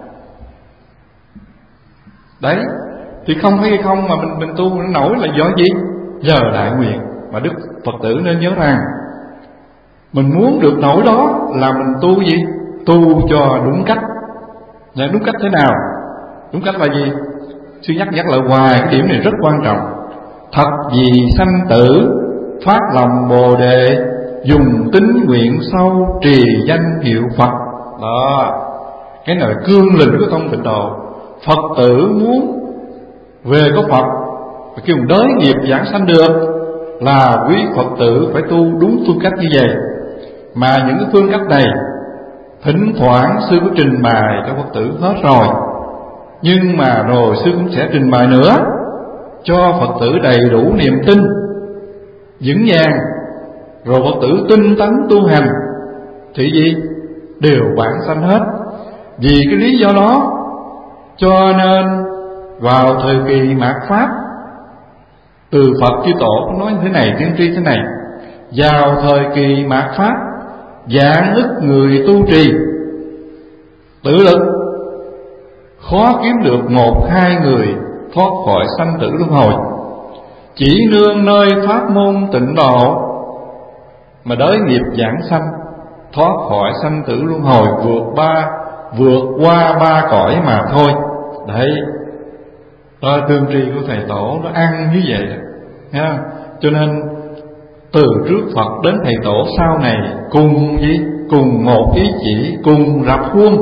Đấy. Thì không phải không mà mình tu nó nổi là do gì? Nhờ đại nguyện. Mà Đức Phật tử nên nhớ rằng mình muốn được nổi đó là mình tu gì? Tu cho đúng cách. Và đúng cách thế nào? Đúng cách là gì? Sư nhắc lại hoài cái điểm này rất quan trọng. Thật vì sanh tử phát lòng Bồ Đề, dùng tín nguyện sâu trì danh hiệu Phật. Đó, cái này là cương lĩnh của tông Tịnh Độ. Phật tử muốn về có Phật, kêu đới nghiệp giảng sanh được, là quý Phật tử phải tu đúng phương cách như vậy. Mà những cái phương cách này thỉnh thoảng sư có trình bày cho Phật tử hết rồi, nhưng mà rồi sư cũng sẽ trình bày nữa cho Phật tử đầy đủ niềm tin vững vàng, rồi Phật tử tinh tấn tu hành thì gì? Đều vãng sanh hết. Vì cái lý do đó cho nên vào thời kỳ mạt Pháp, từ Phật chư Tổ cũng nói thế này, tiên tri thế này: vào thời kỳ mạt Pháp, vạn ức người tu trì tự lực, khó kiếm được 1-2 người thoát khỏi sanh tử luân hồi. Chỉ nương nơi pháp môn Tịnh Độ mà đới nghiệp giảng sanh, thoát khỏi sanh tử luân hồi, vượt qua 3 cõi mà thôi. Đấy, tương tri của thầy Tổ nó ăn như vậy đó. Cho nên từ trước Phật đến thầy Tổ sau này cùng gì? Cùng một ý chỉ, cùng rập khuôn,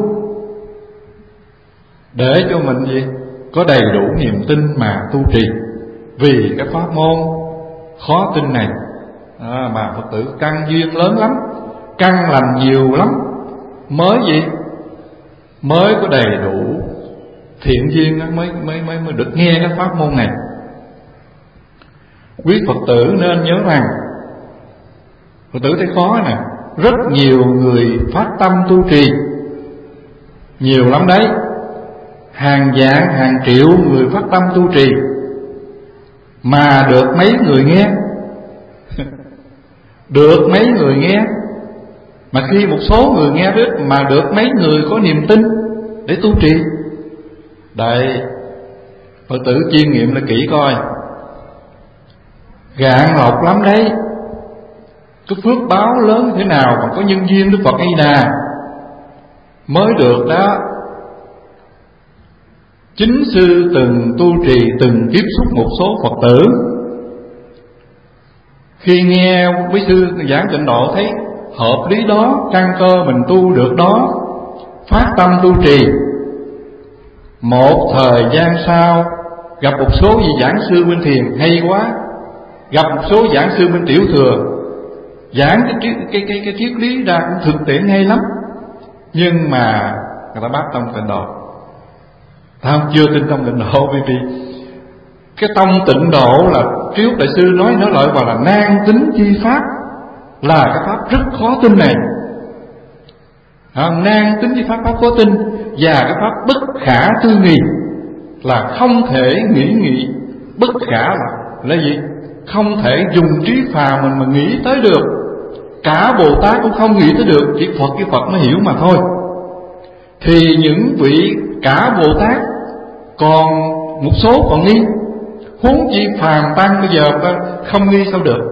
để cho mình gì? Có đầy đủ niềm tin mà tu trì. Vì cái pháp môn khó tin này mà Phật tử căn duyên lớn lắm, căn lành nhiều lắm, mới gì? Mới có đầy đủ thiện duyên mới được nghe cái pháp môn này. Quý Phật tử nên nhớ rằng, Phật tử thấy khó nè, rất nhiều người phát tâm tu trì, nhiều lắm đấy, hàng vạn hàng triệu người phát tâm tu trì, mà được mấy người nghe? Được mấy người nghe? Mà khi một số người nghe biết, mà được mấy người có niềm tin để tu trì? Đây, Phật tử chiêm nghiệm là kỹ coi, gạn lọc lắm đấy. Cái phước báo lớn như thế nào mà có nhân duyên Đức Phật A Di Đà mới được đó. Chính sư từng tu trì, từng tiếp xúc một số Phật tử, khi nghe quý sư giảng tịnh độ thấy hợp lý đó, căn cơ mình tu được đó, phát tâm tu trì. Một thời gian sau gặp một số vị giảng sư bên thiền hay quá, gặp một số giảng sư bên tiểu thừa giảng cái triết lý ra cũng thực tiễn hay lắm, nhưng mà người ta bác tông tịnh độ. Ta không chưa tin tông tịnh độ, vì cái tông tịnh độ là Triếu Đại sư nói lại vào là nan tính chi pháp, là cái pháp rất khó tin này. Nan tính chi pháp, pháp khó tin, và cái pháp bất khả tư nghị, là không thể nghĩ nghị. Bất khả là gì? Không thể dùng trí phàm mình mà nghĩ tới được. Cả Bồ Tát cũng không nghĩ tới được, chỉ Phật với Phật mới hiểu mà thôi. Thì những vị cả Bồ Tát còn một số còn nghi, huống chi phàm tăng bây giờ không nghi sao được?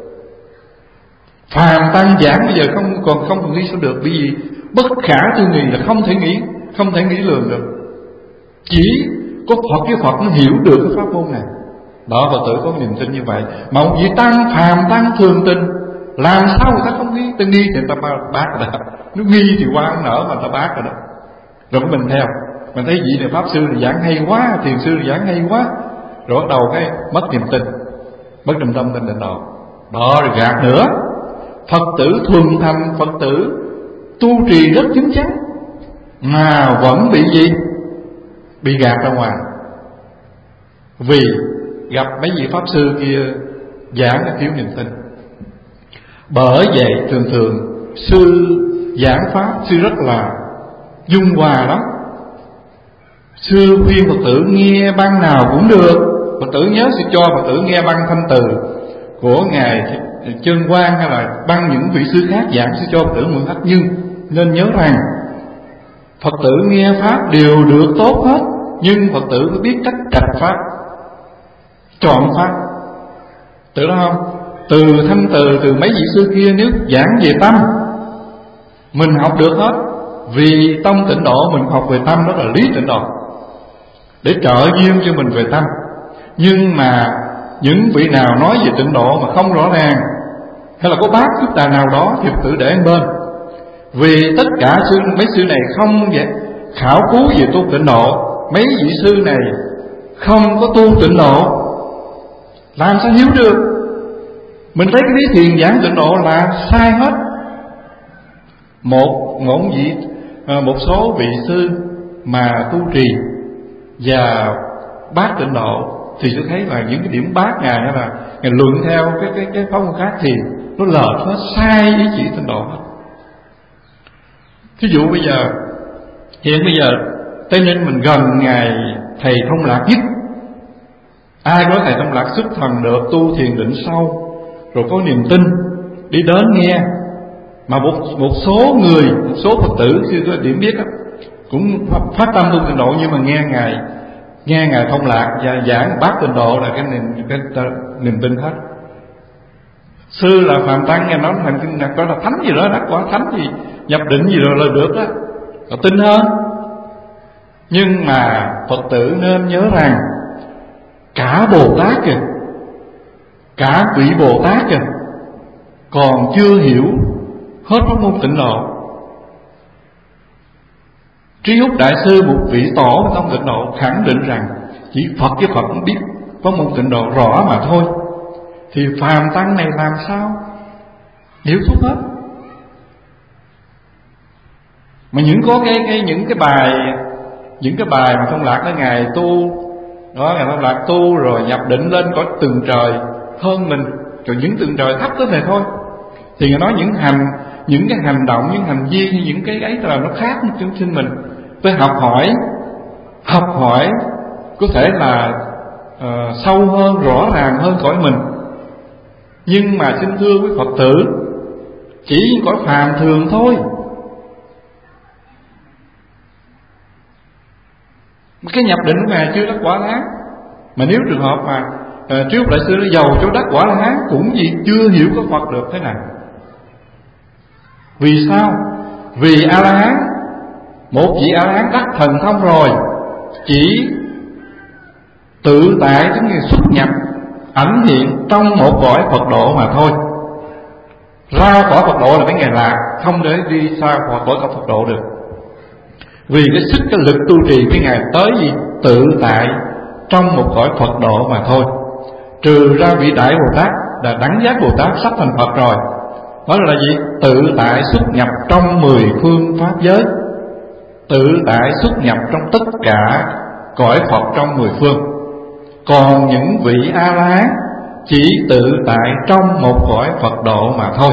Phàm tăng giảng bây giờ không nghi sao được? Bởi vì bất khả tư nghị là không thể nghĩ, không thể nghĩ lường được. Chỉ có Phật với Phật mới hiểu được cái pháp môn này. Đó, Phật tử có niềm tin như vậy. Mà một vị tăng, phàm tăng thường tin, làm sao người ta không nghi? Ta nghi thì người ta bác rồi đó. Nếu nghi thì qua không nở mà ta bác rồi đó. Rồi mình theo, mình thấy vị này pháp sư thì giảng hay quá, thiền sư thì giảng hay quá, rồi bắt đầu cái mất niềm tin, mất niềm tâm tin tịnh độ. Đó, rồi gạt nữa. Phật tử thuần thành, Phật tử tu trì rất chính chắn, mà vẫn bị gì? Bị gạt ra ngoài. Vì gặp mấy vị pháp sư kia giảng là thiếu niềm tin. Bởi vậy thường thường sư giảng pháp, sư rất là dung hòa lắm. Sư khuyên Phật tử nghe băng nào cũng được. Phật tử nhớ sư cho Phật tử nghe băng Thanh Từ của Ngài Chân Quang, hay là băng những vị sư khác giảng, sư cho Phật tử mượn hết. Nhưng nên nhớ rằng Phật tử nghe pháp đều được tốt hết, nhưng Phật tử phải biết cách trạch pháp, chọn pháp. Tự đó không? Từ Thanh Từ, từ mấy vị sư kia, nếu giảng về tâm mình học được hết. Vì tông tịnh độ mình học về tâm, đó là lý tịnh độ, để trợ duyên cho mình về tâm. Nhưng mà những vị nào nói về tịnh độ mà không rõ ràng, hay là có bác chút tà nào đó, thì Phật tử để bên. Vì tất cả mấy sư này không khảo cứu về tu tịnh độ, mấy vị sư này không có tu tịnh độ, làm sao hiểu được? Mình thấy cái lý thiền giảng tịnh độ là sai hết. Một số vị sư mà tu trì và bác tịnh độ thì sẽ thấy là những cái điểm bác Ngài, hay là Ngài luận theo cái pháp môn khác, thì nó lệch hết, sai ý chỉ tịnh độ hết. Thí dụ hiện bây giờ Tây Ninh mình gần Ngài Thầy Thông Lạc nhất. Ai có Thầy Thông Lạc xuất thần được, tu thiền định sâu, rồi có niềm tin đi đến nghe. Mà một số người, một số Phật tử sư có điểm biết đó, cũng phát tâm tu tịnh độ, nhưng mà nghe Ngài Thông Lạc và giảng bác tịnh độ là cái niềm tin hết. Sư là Phạm Tăng, nghe nói thành kinh có là thánh gì đó, đắc quả thánh gì, nhập định gì rồi là được đó, là tin hơn. Nhưng mà Phật tử nên nhớ rằng cả Bồ Tát kìa, cả vị Bồ Tát kìa, còn chưa hiểu hết pháp môn tịnh độ. Trí Húc Đại Sư, một vị tổ trong tịnh độ, khẳng định rằng chỉ Phật với Phật cũng biết pháp môn tịnh độ rõ mà thôi. Thì phàm tăng này làm sao hiểu thuốc hết? Mà những cái bài mà Thông Lạc đó Ngài tu đó, Ngài Thông Lạc tu rồi nhập định lên có từng trời hơn mình, rồi những từng trời thấp tới này thôi. Thì Ngài nói những cái hành động, những hành vi hay những cái ấy là nó khác với chúng sinh mình. Tôi học hỏi có thể là sâu hơn, rõ ràng hơn cõi mình. Nhưng mà xin thưa quý Phật tử, chỉ cõi phàm thường thôi. Cái nhập định của Ngài chưa đắc Quả La Hán. Mà nếu trường hợp mà Trí Úc Đại Sư nó giàu cho đắc Quả La Hán cũng gì chưa hiểu có Phật được thế nào. Vì sao? Vì A La Hán, một vị A La Hán đắc thần thông rồi, chỉ tự tại giống như xuất nhập ảnh hiện trong một cõi Phật độ mà thôi. Ra cõi Phật độ là mấy ngày lạc, không để đi xa khỏi cõi Phật độ được. Vì cái sức cái lực tu trì mấy ngày tới gì tự tại trong một cõi Phật độ mà thôi. Trừ ra vị Đại Bồ Tát là Đẳng Giác Bồ Tát sắp thành Phật rồi, đó là gì? Tự tại xuất nhập trong 10 phương pháp giới, tự tại xuất nhập trong tất cả cõi Phật trong 10 phương. Còn những vị A La Hán chỉ tự tại trong một cõi Phật độ mà thôi.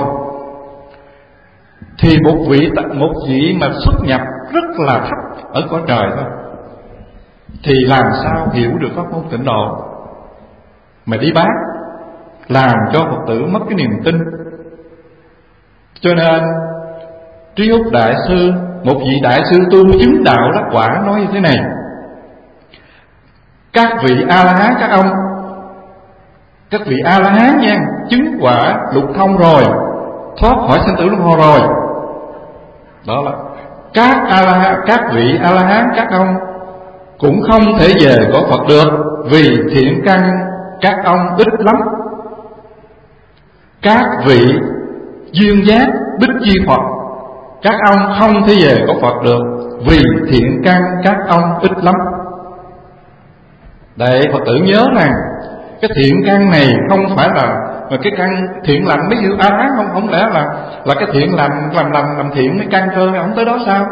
Thì một vị mà xuất nhập rất là thấp ở cõi trời thôi, thì làm sao hiểu được pháp môn tịnh độ mà đi bác, làm cho Phật tử mất cái niềm tin. Cho nên Trí Úc Đại Sư, một vị đại sư tu chứng đạo đắc quả, nói như thế này: các vị A La Hán, các vị A La Hán nha, chứng quả lục thông rồi, thoát khỏi sinh tử luân hồi rồi. Đó là các vị A La Hán, các ông cũng không thể về cõi Phật được, vì thiện căn các ông ít lắm. Các vị duyên giác Bích Chi Phật, các ông không thể về cõi Phật được, vì thiện căn các ông ít lắm. Để Phật tử nhớ rằng cái thiện căn này không phải là cái căn thiện lành. Mấy người A La Hán không lẽ là cái thiện lành làm thiện mới căn cơ không tới đó sao?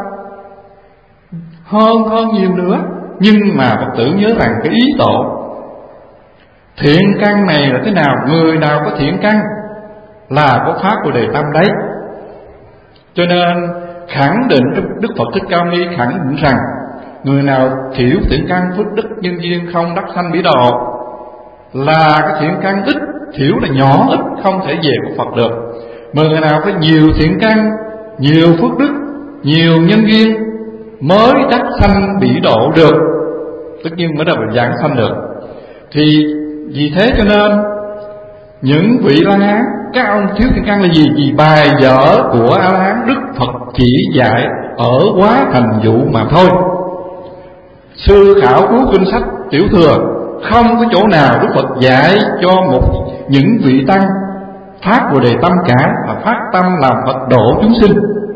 Hơn nhiều nữa. Nhưng mà Phật tử nhớ rằng cái ý tổ thiện căn này là thế nào? Người nào có thiện căn là có pháp của đề tâm đấy. Cho nên khẳng định Đức Phật Thích Ca Mâu Ni khẳng định rằng người nào thiểu thiện căn phước đức nhân duyên không đắc sanh bỉ độ là cái thiện căn ít, thiểu là nhỏ ít, không thể về của Phật được. Mà người nào có nhiều thiện căn, nhiều phước đức, nhiều nhân duyên mới đắc sanh bỉ độ được, tất nhiên mới là giảng sanh được. Thì vì thế cho nên những vị La Hán, các ông thiếu thiện căn là gì? Vì bài vở của A La Hán Đức Phật chỉ dạy ở quá thành vụ mà thôi. Sư khảo cứu kinh sách Tiểu Thừa, không có chỗ nào Đức Phật dạy cho những vị tăng phát Bồ Đề tâm cả, mà phát tâm làm Phật độ chúng sinh.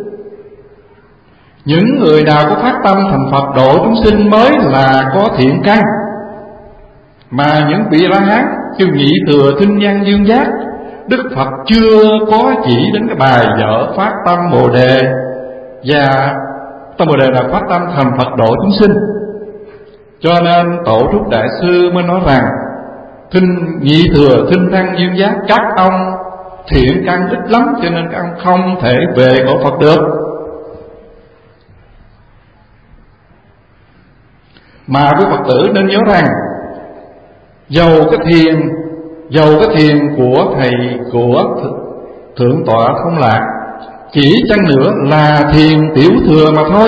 Những người nào có phát tâm thành Phật độ chúng sinh mới là có thiện căn. Mà những vị La Hán như Nhị Thừa, Thinh Văn, Dương Giác, Đức Phật chưa có chỉ đến cái bài vở phát tâm Bồ Đề, và tâm Bồ Đề là phát tâm thành Phật độ chúng sinh. Cho nên Tổ Trúc Đại Sư mới nói rằng Nhị Thừa, Thinh Văn, Dương Giác, các ông thiện căn ít lắm, cho nên các ông không thể về cõi Phật được. Mà quý Phật tử nên nhớ rằng dầu cái thiền của thầy của Thượng tọa Thông Lạc chỉ chăng nữa là thiền tiểu thừa mà thôi,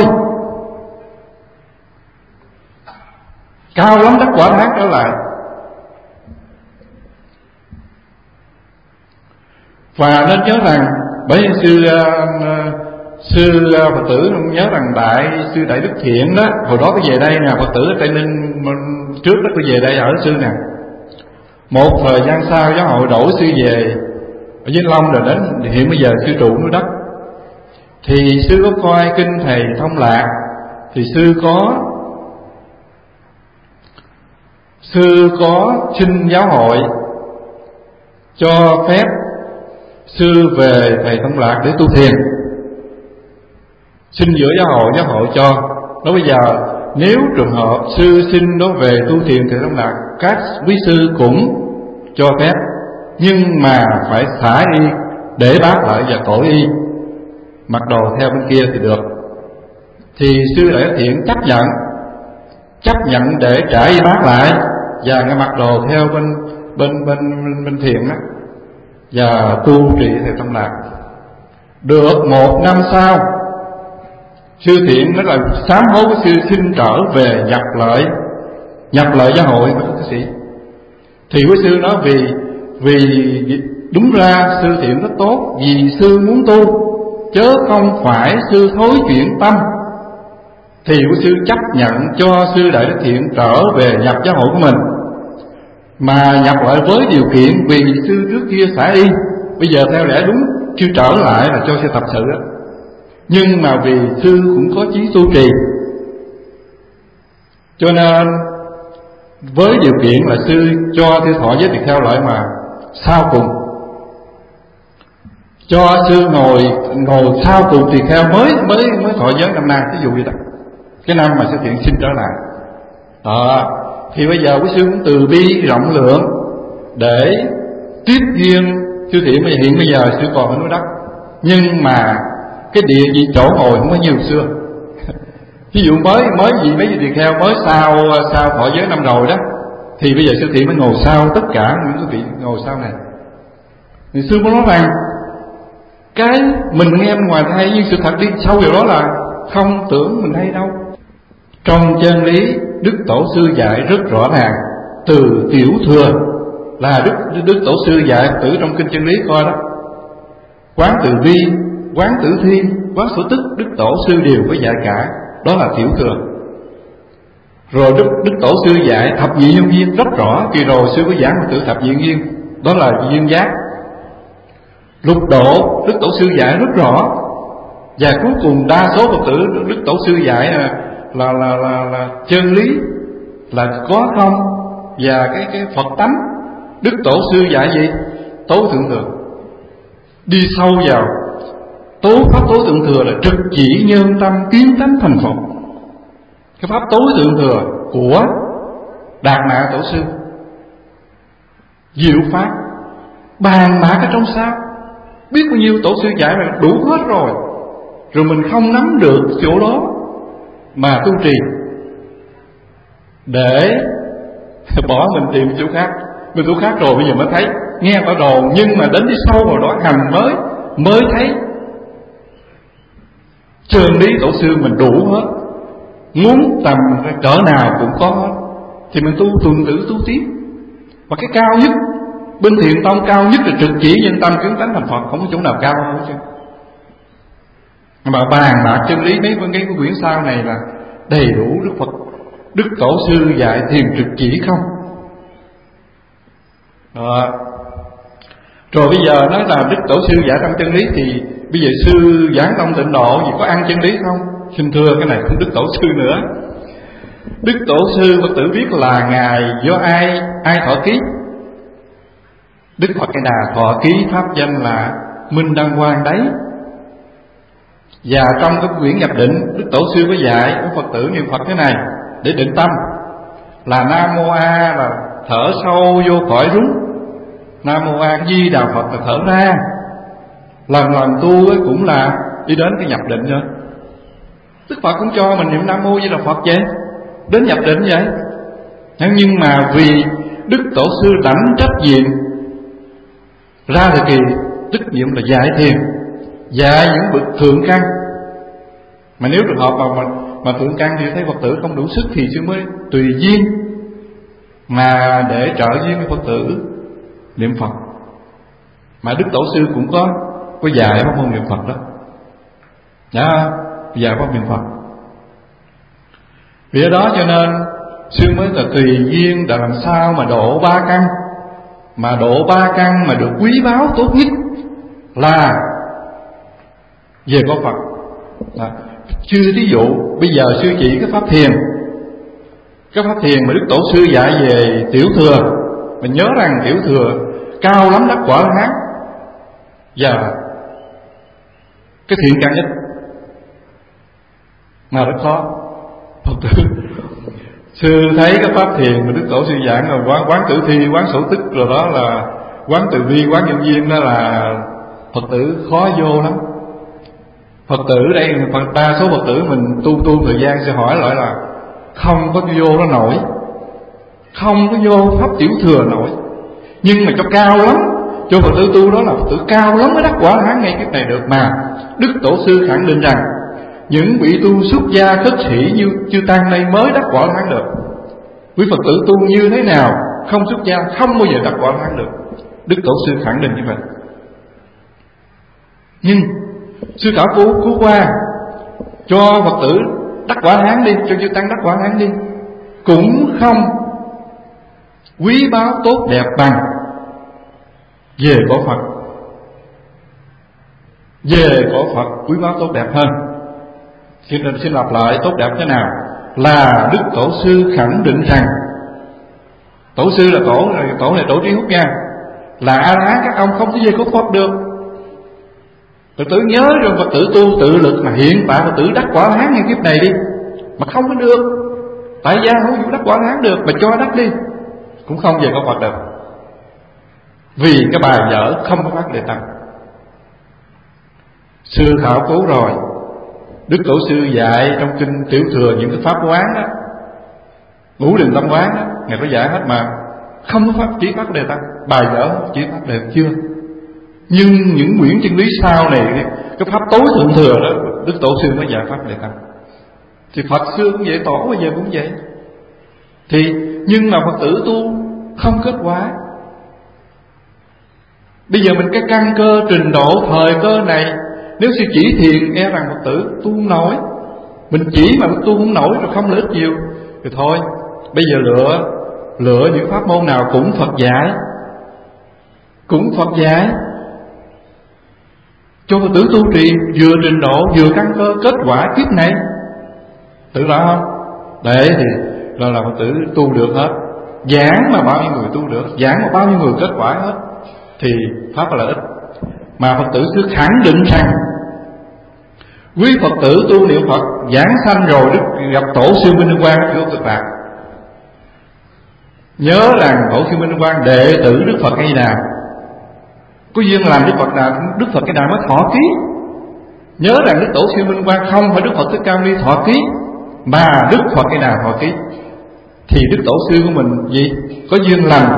cao lắm đắc Quả La Hán trở lại. Và nên nhớ rằng, bởi sư Phật tử nhớ rằng Đại sư Đại Đức Thiện đó, hồi đó có về đây nè, Phật tử ở Tây Ninh trước đó có về đây ở sư nè. Một thời gian sau giáo hội đổi sư về ở Vĩnh Long rồi đến hiện bây giờ sư trụ núi Đất. Thì sư có coi kinh thầy Thông Lạc, thì sư có xin giáo hội cho phép sư về thầy Thông Lạc để tu thiền. Xin giữa giáo hội cho. Nói bây giờ nếu trường hợp sư xin nó về tu thiền thầy Thông Lạc, các quý sư cũng cho phép, nhưng mà phải xả y để bác lại và cội y. mặc đồ theo bên kia thì được. Thì sư Đại Đức Thiện chấp nhận để trả y bác lại, và ngay mặc đồ theo bên thiện đó, và tu trì theo tâm lạc. Được 1 năm sau, sư Thiện nói là sám hối của sư xin trở về nhập lại giáo hội của cư sĩ. Thì quý sư nói vì đúng ra sư Thiện rất tốt, vì sư muốn tu chớ không phải sư thối chuyển tâm. Thì quý sư chấp nhận cho sư Đại Đức Thiện trở về nhập giáo hội của mình, mà nhập lại với điều kiện vì sư trước kia xả y, bây giờ theo lẽ đúng sư trở lại là cho sư tập sự đó. Nhưng mà vì sư cũng có chí tu trì, cho nên với điều kiện là sư cho Thiệu Thọ với Tỳ Kheo lại, mà sau cùng cho sư ngồi sau cùng Tỳ Kheo mới thọ giới năm nay, ví dụ vậy đó, cái năm mà sư Thiện xin trở lại đó. Thì bây giờ quý sư cũng từ bi rộng lượng để tiếp duyên sư Thiện. Bây giờ sư còn ở núi đất, nhưng mà cái địa vị chỗ ngồi không có nhiều xưa. Ví dụ mới gì mấy vị Tỳ Kheo mới sau thọ giới năm rồi đó, thì bây giờ sư Thiện mới ngồi sau tất cả những quý vị ngồi sau này. Thì sư có nói rằng cái mình nghe bên ngoài hay, nhưng sự thật đi sâu vào đó là không tưởng mình hay đâu. Trong chân lý Đức Tổ sư dạy rất rõ ràng, từ tiểu thừa là Đức Tổ sư dạy Phật tử trong kinh chân lý coi đó, quán từ bi, quán tử thi, quán sở tức, Đức Tổ sư đều có dạy cả, đó là tiểu thừa. Rồi Đức Tổ sư dạy thập nhị nhân duyên rất rõ, kỳ rồi sư có giảng Phật tử thập nhị nhân duyên, đó là duyên giác. Lục độ Đức Tổ sư dạy rất rõ, và cuối cùng đa số Phật tử Đức Tổ sư dạy là chân lý là có không, và cái Phật tánh. Đức Tổ sư dạy gì? Tối thượng thừa. Đi sâu vào pháp tối thượng thừa là trực chỉ nhân tâm kiến tánh thành Phật. Cái pháp tối thượng thừa của Đạt Mạng Tổ sư, diệu pháp bàn bạc ở trong sao, biết bao nhiêu tổ sư dạy là đủ hết rồi. Rồi mình không nắm được chỗ đó mà tu trì, để bỏ mình tìm chỗ khác. Bên chỗ khác rồi bây giờ mới thấy, nghe có đồn, nhưng mà đến đi sâu vào đó hành mới thấy chân lý tổ sư mình đủ hết. Muốn tầm cỡ nào cũng có hết, thì mình tu tuần tự tu tiếp. Và cái cao nhất bên Thiền Tông, cao nhất là trực chỉ nhân tâm kiến tánh thành Phật, không có chỗ nào cao hơn chứ. Mà bàn bạc chân lý mấy cái quyển sau này là đầy đủ. Đức Tổ sư dạy thiền trực chỉ không đó. Rồi bây giờ nói là Đức Tổ sư dạy trong chân lý, thì bây giờ sư giảng tông Tịnh Độ thì có ăn chân lý không? Xin thưa, cái này không Đức Tổ sư nữa. Đức Tổ sư Phật tử biết là ngài do ai thọ ký? Đức Phật Cây Đà thọ ký pháp danh là Minh Đăng Quang đấy. Và trong cái quyển nhập định, Đức Tổ sư có dạy của Phật tử niệm Phật thế này để định tâm, là Nam Mô A là thở sâu vô cõi rúng, Nam Mô A Di Đà Phật là thở ra. Lần tu ấy cũng là đi đến cái nhập định nữa. Đức Phật cũng cho mình niệm Nam Mô Di Đà Phật vậy, đến nhập định vậy. Nhưng mà vì Đức Tổ sư lãnh trách nhiệm ra thời kỳ trách nhiệm là dạy thiền, dạy những bậc thượng căn. Mà nếu trường hợp mà thượng căn thì thấy Phật tử không đủ sức, thì sư mới tùy duyên mà để trợ duyên với Phật tử niệm Phật. Mà Đức Tổ sư cũng có dạy pháp môn niệm Phật đó. Dạy pháp niệm Phật. Vì đó cho nên sư mới là tùy duyên là làm sao mà độ ba căn. Mà độ ba căn mà được quý báu tốt nhất là về có Phật. Chưa thí dụ bây giờ sư chỉ cái pháp thiền, cái pháp thiền mà Đức Tổ sư dạy về tiểu thừa. Mình nhớ rằng tiểu thừa cao lắm đắc quả Hán, và cái thiện căn nhất mà rất khó. Phật tử sư thấy cái pháp thiền mà Đức Tổ sư giảng là quán tử thi, quán sổ tức, rồi đó là quán từ bi, quán nhân duyên, đó là Phật tử khó vô lắm. Phật tử đây, đa số Phật tử mình tu thời gian sẽ hỏi lại là không có vô nó nổi, không có vô pháp tiểu thừa nổi. Nhưng mà cho cao lắm, cho Phật tử tu đó là Phật tử cao lắm mới đắc quả A-la-hán ngay kiếp này được. Mà Đức Tổ sư khẳng định rằng những vị tu xuất gia khất sĩ như chư tăng đây mới đắc quả A-la-hán được. Quý Phật tử tu như thế nào không xuất gia không bao giờ đắc quả A-la-hán được. Đức Tổ sư khẳng định như vậy. Nhưng sư khảo cứu qua cho Phật tử đắc quả A-la-hán đi, cho chư tăng đắc quả A-la-hán đi, cũng không quý báu tốt đẹp bằng về cõi Phật. Về cõi Phật quý báu tốt đẹp hơn. Xin lặp lại, tốt đẹp thế nào? Là Đức Tổ sư khẳng định rằng, Tổ sư là tổ này tổ Trí Húc nha, là A-la-hán các ông không thể về cõi Phật được. Phật tử nhớ rồi, Phật tử tu tự lực mà hiện tại Phật tử đắc quả A-la-hán ngay kiếp này đi, mà không có được. Tại gia không chịu đắc quả A-la-hán được, mà cho đắc đi cũng không về cõi Phật được. Vì cái bài vở không có phát đề tâm. Sư khảo cứu rồi, Đức Tổ sư dạy trong kinh Tiểu Thừa những cái pháp quán đó, ngũ định tâm quán đó, Ngài có dạy hết mà không có pháp chỉ phát đề tâm. Bài vở chỉ phát đề chưa. Nhưng những quyển chân lý sau này, cái pháp tối thượng thừa đó, Đức Tổ sư mới dạy pháp đề tâm. Thì Phật xưa cũng vậy, tổ bây giờ cũng vậy. Thì nhưng mà Phật tử tu không kết quả. Bây giờ mình cái căn cơ trình độ thời cơ này, nếu sư chỉ thiền e rằng Phật tử tu không nổi. Mình chỉ mà tu không nổi rồi không lợi ích nhiều. Thì thôi, bây giờ lựa những pháp môn nào cũng Phật dạy, cũng Phật dạy, cho Phật tử tu trì vừa trình độ vừa căn cơ kết quả kiếp này. Tự rõ không? Để thì là Phật tử tu được hết. Giảng mà bao nhiêu người tu được, giảng mà bao nhiêu người kết quả hết, thì pháp là lợi ích. Mà Phật tử cứ khẳng định rằng quý Phật tử tu niệm Phật giảng sanh rồi Đức gặp Tổ sư Minh Đăng Quang ở Cực Lạc. Nhớ rằng Tổ sư Minh Đăng Quang đệ tử Đức Phật A Di Đà, có duyên làm Đức Phật nào Đức Phật A Di Đà mới thọ ký. Nhớ rằng Đức Tổ sư Minh Đăng Quang không phải Đức Phật Thích Ca Mâu Ni thọ ký, mà Đức Phật A Di Đà thọ ký. Thì Đức Tổ sư của mình gì có duyên lành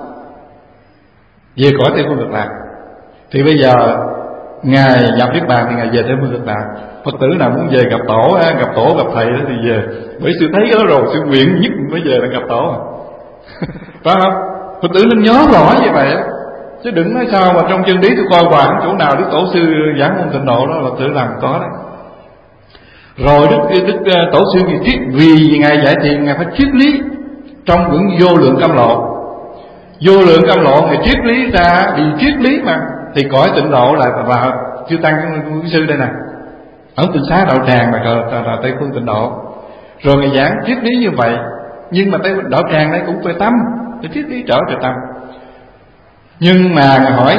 về cõi Tây Phương Cực Lạc. Thì bây giờ Ngài nhập Niết Bàn thì Ngài về Tây Phương Cực Lạc. Phật tử nào muốn về gặp tổ gặp thầy đó thì về. Bởi sư thấy cái đó rồi, sư nguyện nhất mới về là gặp tổ. Phải không? Phật tử nên nhớ rõ như vậy. Chứ đừng nói sao mà trong chân lý tôi coi hoài chỗ nào Đức Tổ sư giảng môn Tịnh Độ đó là tự làm có đấy. Rồi Đức Tổ sư vì Ngài dạy thiền, Ngài phải triết lý trong quyển Vô Lượng Cam Lộ. Vô Lượng Cam Lộ Ngài triết lý ra, vì triết lý mà thì cõi Tịnh Độ là chư tăng quý sư đây nè, ở Tịnh Xá Đạo Tràng là Tây Phương Tịnh Độ. Rồi Ngài giảng triết lý như vậy, nhưng mà Tây Đạo Tràng đây cũng về tâm, thì triết lý trở về tâm. Nhưng mà Ngài hỏi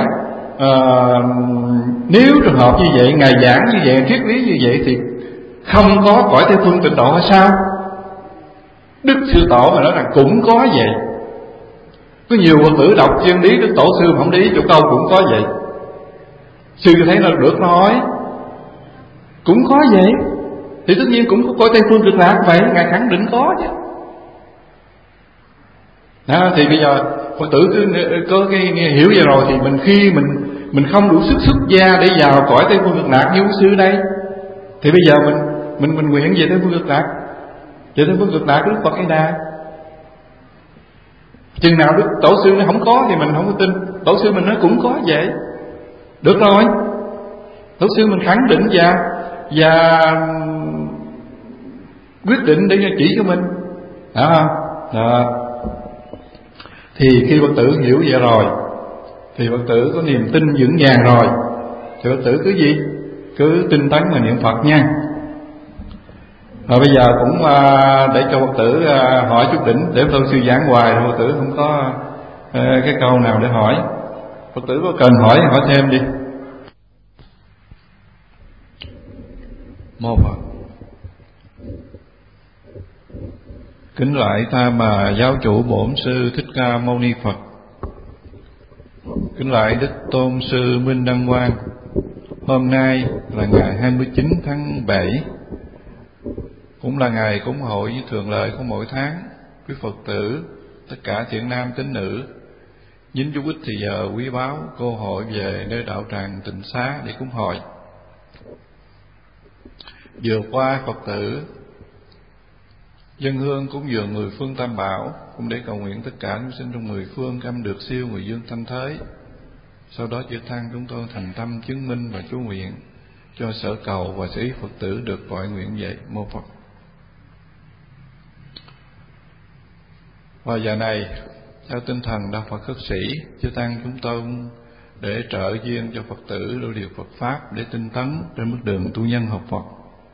nếu trường hợp như vậy, Ngài giảng như vậy, triết lý như vậy thì không có cõi Tây Phương Tịnh Độ hay sao? Đức Sư Tổ mà nói rằng cũng có vậy. Có nhiều Phật tử đọc chân lý Đức Tổ sư mà không để ý chỗ câu cũng có vậy. Sư thấy nó được nói cũng có vậy, thì tất nhiên cũng có cõi Tây Phương Cực Lạc vậy. Ngài khẳng định có chứ. Đó, thì bây giờ Phật tử cứ có cái hiểu vậy rồi, thì khi mình không đủ sức xuất gia để vào cõi Tây Phương Cực Lạc như sư đây, thì bây giờ mình nguyện về Tây Phương Cực Lạc, về Tây Phương Cực Lạc Đức Phật A Di Đà. Chừng nào Đức Tổ sư nó không có thì mình không có tin. Tổ sư mình nói cũng có vậy, được rồi. Tổ sư mình khẳng định và quyết định để chỉ cho mình, hiểu không? Đó. Thì khi Phật tử hiểu vậy rồi, thì Phật tử có niềm tin vững vàng rồi, thì Phật tử cứ gì? Cứ tinh tấn mà niệm Phật nha. Rồi bây giờ cũng để cho Phật tử hỏi chút đỉnh, để tôi sư giảng hoài rồi Phật tử không có cái câu nào để hỏi. Phật tử có cần hỏi thêm đi. Mô Phật. Kính lại Tham Mà Giáo chủ Bổn Sư Thích Ca Mâu Ni Phật. Kính lại Đức Tôn sư Minh Đăng Quang. Hôm nay là ngày 29 tháng 7, cũng là ngày cúng hội như thường lệ của mỗi tháng. Quý Phật tử, tất cả thiện nam tín nữ, dính chú ít thì giờ quý báu cơ hội về nơi đạo tràng Tịnh Xá để cúng hội. Vừa qua Phật tử dân hương cúng dường 10 phương Tam Bảo, cũng để cầu nguyện tất cả chúng sinh trong 10 phương cam được siêu người dương thanh thế. Sau đó chư tăng chúng tôi thành tâm chứng minh và chú nguyện cho sở cầu và sở ý Phật tử được gọi nguyện vậy. Mô Phật. Vào giờ này, theo tinh thần đạo Phật khất sĩ, chư tăng chúng tôi để trợ duyên cho Phật tử đôi điều Phật pháp để tinh tấn trên bước đường tu nhân học Phật.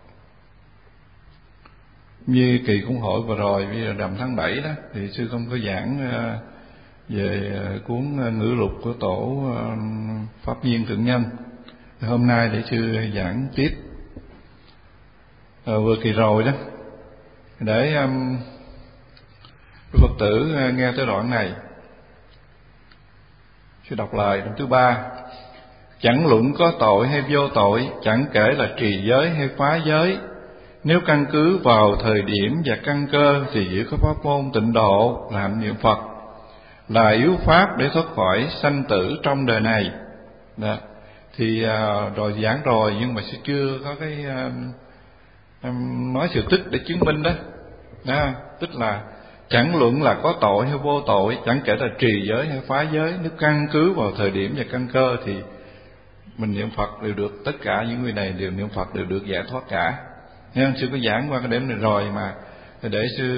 Như kỳ cúng hội vừa rồi, bây giờ rằm tháng 7 đó, thì sư không có giảng về cuốn ngữ lục của tổ Pháp Viên Thượng Nhân. Hôm nay để sư giảng tiếp vừa kỳ rồi đó, để Phật tử nghe tới đoạn này. Sư đọc lời đoạn thứ 3. Chẳng luận có tội hay vô tội, chẳng kể là trì giới hay phá giới, nếu căn cứ vào thời điểm và căn cơ thì chỉ có pháp môn tịnh độ làm niệm Phật là yếu pháp để thoát khỏi sanh tử trong đời này. Đó. Thì rồi giảng rồi, nhưng mà sẽ chưa có cái nói sự tích để chứng minh đó. Đó. Tức là chẳng luận là có tội hay vô tội, chẳng kể là trì giới hay phá giới, nếu căn cứ vào thời điểm và căn cơ thì mình niệm Phật đều được, tất cả những người này đều niệm Phật đều được giải thoát cả. Nên sư có giảng qua cái điểm này rồi, mà để sư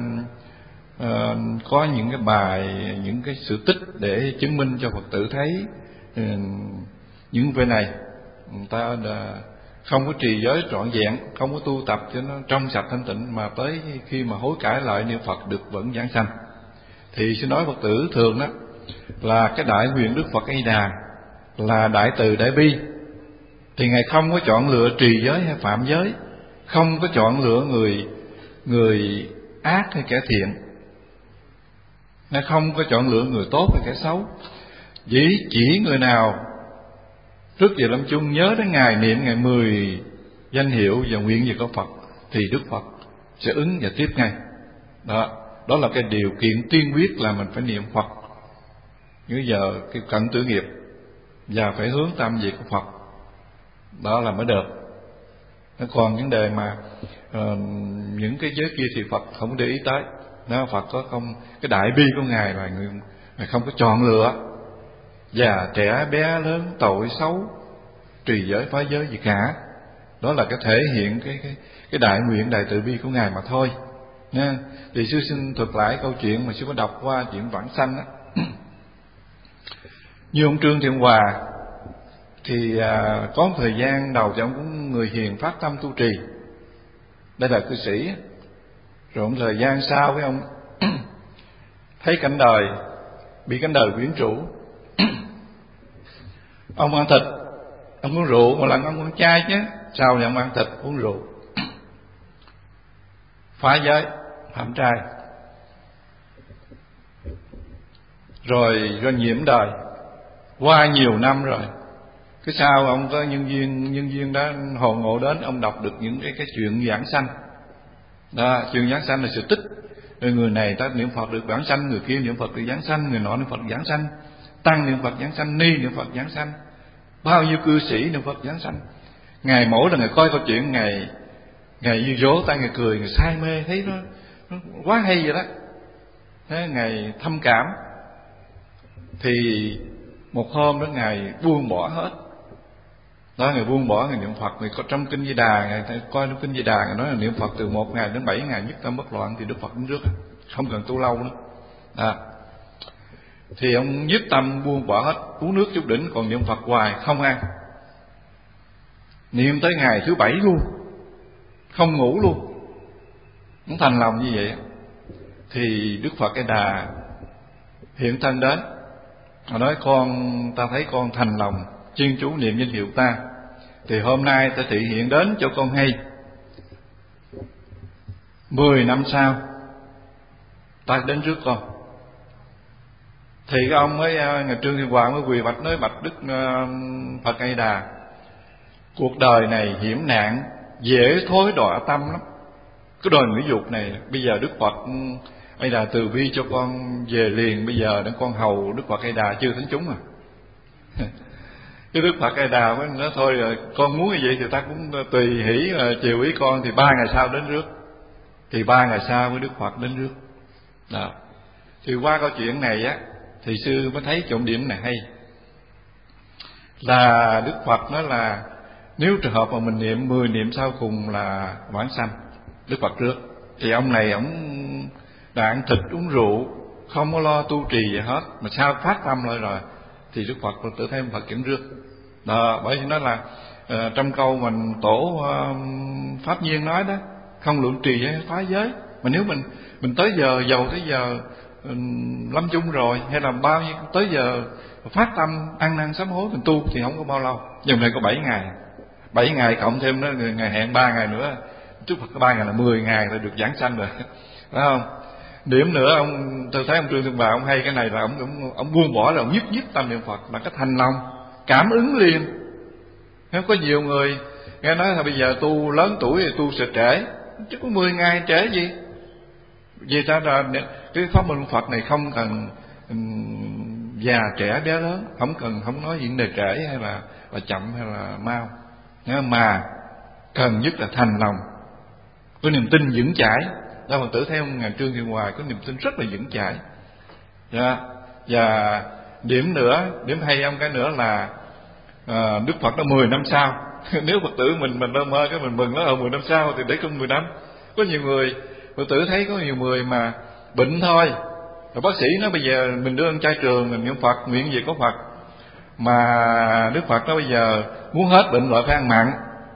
có những cái bài, những cái sự tích để chứng minh cho Phật tử thấy những về này người ta không có trì giới trọn vẹn, không có tu tập cho nó trong sạch thanh tịnh, mà tới khi mà hối cải lại niệm Phật được vẫn giảng sanh. Thì sư nói Phật tử thường đó là cái đại nguyện Đức Phật A Di Đà là đại từ đại bi, thì ngài không có chọn lựa trì giới hay phạm giới, không có chọn lựa người ác hay kẻ thiện, nó không có chọn lựa người tốt hay kẻ xấu. Chỉ người nào trước giờ lâm chung nhớ đến ngài, niệm ngày 10 danh hiệu và nguyện về có Phật, thì Đức Phật sẽ ứng và tiếp ngay. Đó là cái điều kiện tiên quyết là mình phải niệm Phật như giờ cái cận tử nghiệp và phải hướng tâm về của Phật, đó là mới được. Còn vấn đề mà những cái giới kia thì Phật không để ý tới. Đó, Phật có không, cái đại bi của ngài là người không có chọn lựa già trẻ bé lớn, tội xấu, trì giới phá giới gì cả. Đó là cái thể hiện cái đại nguyện đại từ bi của ngài mà thôi nha. Thì sư xin thuật lại câu chuyện mà sư có đọc qua chuyện vãng sanh á. Như ông Trương Thiện Hòa thì có một thời gian đầu thì ông cũng người hiền phát tâm tu trì, đây là cư sĩ. Rồi một thời gian sau với ông thấy cảnh đời, bị cảnh đời quyến rũ. Ông ăn thịt, ông uống rượu, một lần ông ăn chay chứ, sau này ông ăn thịt uống rượu, phá giới phạm trai, rồi nhiễm đời. Qua nhiều năm rồi, cái sau ông có nhân viên đó hồ ngộ đến, ông đọc được những cái chuyện giảng sanh. Đó, chuyện giảng sanh là sự tích. Rồi người này ta niệm Phật được giảng sanh, người kia niệm Phật được giảng sanh, người nọ niệm Phật giảng sanh, tăng niệm Phật giảng sanh, ni niệm Phật giảng sanh, bao nhiêu cư sĩ niệm Phật giảng sanh. Ngài mỗi lần ngài coi câu chuyện, ngài như vỗ tay, ngài cười, ngài say mê, thấy nó quá hay vậy đó. Thế ngài thâm cảm. Thì một hôm đó ngài buông bỏ hết. Đó, ngài buông bỏ, ngài niệm Phật. Ngài có trong kinh Di Đà, ngài coi trong kinh Di Đà, ngài nói là niệm Phật từ 1 ngày đến 7 ngày nhất tâm bất loạn thì Đức Phật đứng trước, không cần tu lâu nữa. Đó. Thì ông nhất tâm buông bỏ hết, uống nước chút đỉnh, còn niệm Phật hoài không ăn, niệm tới ngày thứ 7 luôn, không ngủ luôn, muốn thành lòng như vậy. Thì Đức Phật A Di Đà hiện thân đến, họ nói ta thấy con thành lòng chuyên chú niệm danh hiệu ta, thì hôm nay ta thị hiện đến cho con hay. 10 năm sau ta đến trước con. Thì cái ông mới, ngày Trương Thiên Hoàng mới quỳ bạch, nói bạch Đức Phật A Di Đà, cuộc đời này hiểm nạn, dễ thối đọa tâm lắm. Cái đời ngữ dục này, bây giờ Đức Phật A Đà từ bi cho con về liền, bây giờ để con hầu Đức Phật A Đà chưa thánh chúng à. Cái Đức Phật A Đà mới nói thôi rồi, con muốn như vậy thì ta cũng tùy hỷ chiều ý con, thì 3 ngày sau đến rước. Thì 3 ngày sau mới Đức Phật đến rước. Đó. Thì qua câu chuyện này á, thì sư mới thấy trọng điểm này hay. Là Đức Phật nói là nếu trường hợp mà mình niệm 10 niệm sau cùng là vãng sanh, Đức Phật trước, thì ông này ông đã ăn thịt uống rượu, không có lo tu trì gì hết, mà sao phát tâm lại rồi thì Đức Phật tự thêm Phật dẫn rước. Đó, bởi vì nó là trong câu mình tổ Pháp Nhiên nói đó, không luận trì hay phá giới. Mà nếu mình tới giờ giàu tới giờ lâm chung rồi, hay là bao nhiêu tới giờ phát tâm ăn năn sám hối mình tu thì không có bao lâu. Dòng này có 7 ngày, 7 ngày cộng thêm đó ngày hẹn 3 ngày nữa, Đức Phật có 3 ngày là 10 ngày là được giảng sanh rồi, phải không? Điểm nữa tôi thấy ông Trương Thiên Bà ông hay cái này là ông buông bỏ là ông nhất tâm niệm Phật là cái thành lòng cảm ứng liền. Nếu có nhiều người nghe nói là bây giờ tu lớn tuổi thì tu sẽ trễ, chứ có 10 ngày trễ gì? Vì ta là cái pháp môn Phật này không cần già trẻ bé lớn, không nói chuyện đề trễ hay là chậm hay là mau, mà cần nhất là thành lòng, có niềm tin vững chãi. Đó, Phật tử thấy ông Ngài Trương Thiên Hoài có niềm tin rất là vững chãi. Và điểm hay ông cái nữa là Đức Phật đã 10 năm sau. Nếu Phật tử mình lơ mơ cái mình mừng nó ở 10 năm sau thì để không 10 năm. Có nhiều người Phật tử thấy có nhiều người mà bệnh thôi, rồi bác sĩ nói bây giờ mình đưa con trai trường mình niệm Phật nguyện gì có Phật, mà Đức Phật nói bây giờ muốn hết bệnh loại phải ăn mặn.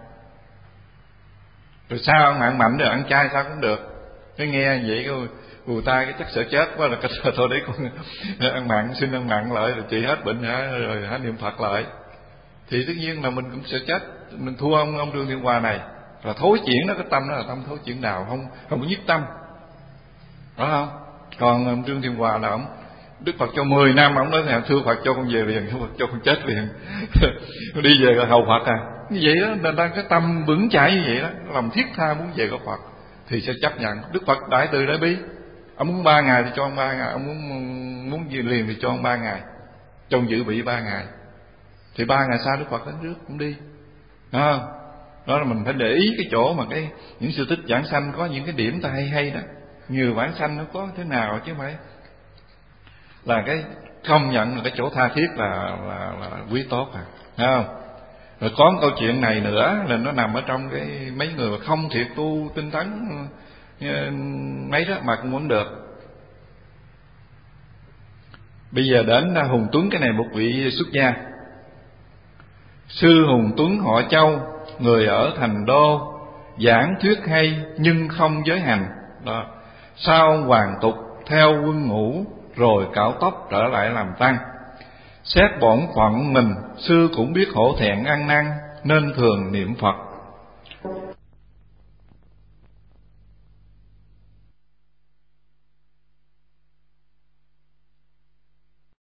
Rồi sao ăn mặn mạnh rồi ăn chay sao cũng được. Cái nghe vậy cái vù tay cái chắc sợ chết quá là cái thôi đấy con ăn mặn, xin ăn mặn lại rồi trị hết bệnh hả, rồi hả niệm Phật lại. Thì tất nhiên là mình cũng sẽ chết, mình thua ông Trương Thiên Hòa này. Là thối chuyển đó, cái tâm đó là tâm thối chuyển đạo, không có nhất tâm, đó không? Còn ông Trương Thiên Hòa là ông Đức Phật cho 10 năm, ông nói là thưa Phật cho con về liền, thưa Phật cho con chết liền. Đi về hầu Phật à. Như vậy đó, là đang cái tâm vững chãi như vậy đó, lòng thiết tha muốn về có Phật thì sẽ chấp nhận. Đức Phật đại từ đại bi, ông muốn 3 ngày thì cho ông 3 ngày, ông muốn về liền thì cho ông 3 ngày, cho ông dự bị 3 ngày. Thì 3 ngày sau Đức Phật đến trước cũng đi, đó không? Đó là mình phải để ý cái chỗ mà những sự tích giảng sanh có những cái điểm ta hay đó. Nhiều vãng sanh nó có thế nào chứ không phải là cái công nhận là cái chỗ tha thiết là quý tốt à, thấy không? Rồi có một câu chuyện này nữa là nó nằm ở trong cái mấy người mà không thiệt tu tinh tấn mấy đó mà cũng muốn được. Bây giờ đến Hùng Tuấn, cái này một vị xuất gia. Sư Hùng Tuấn họ Châu, người ở Thành Đô, giảng thuyết hay nhưng không giới hành. Đó. Sau hoàn tục theo quân ngũ, rồi cạo tóc trở lại làm tăng. Xét bổn phận mình, sư cũng biết hổ thẹn ăn năn, nên thường niệm Phật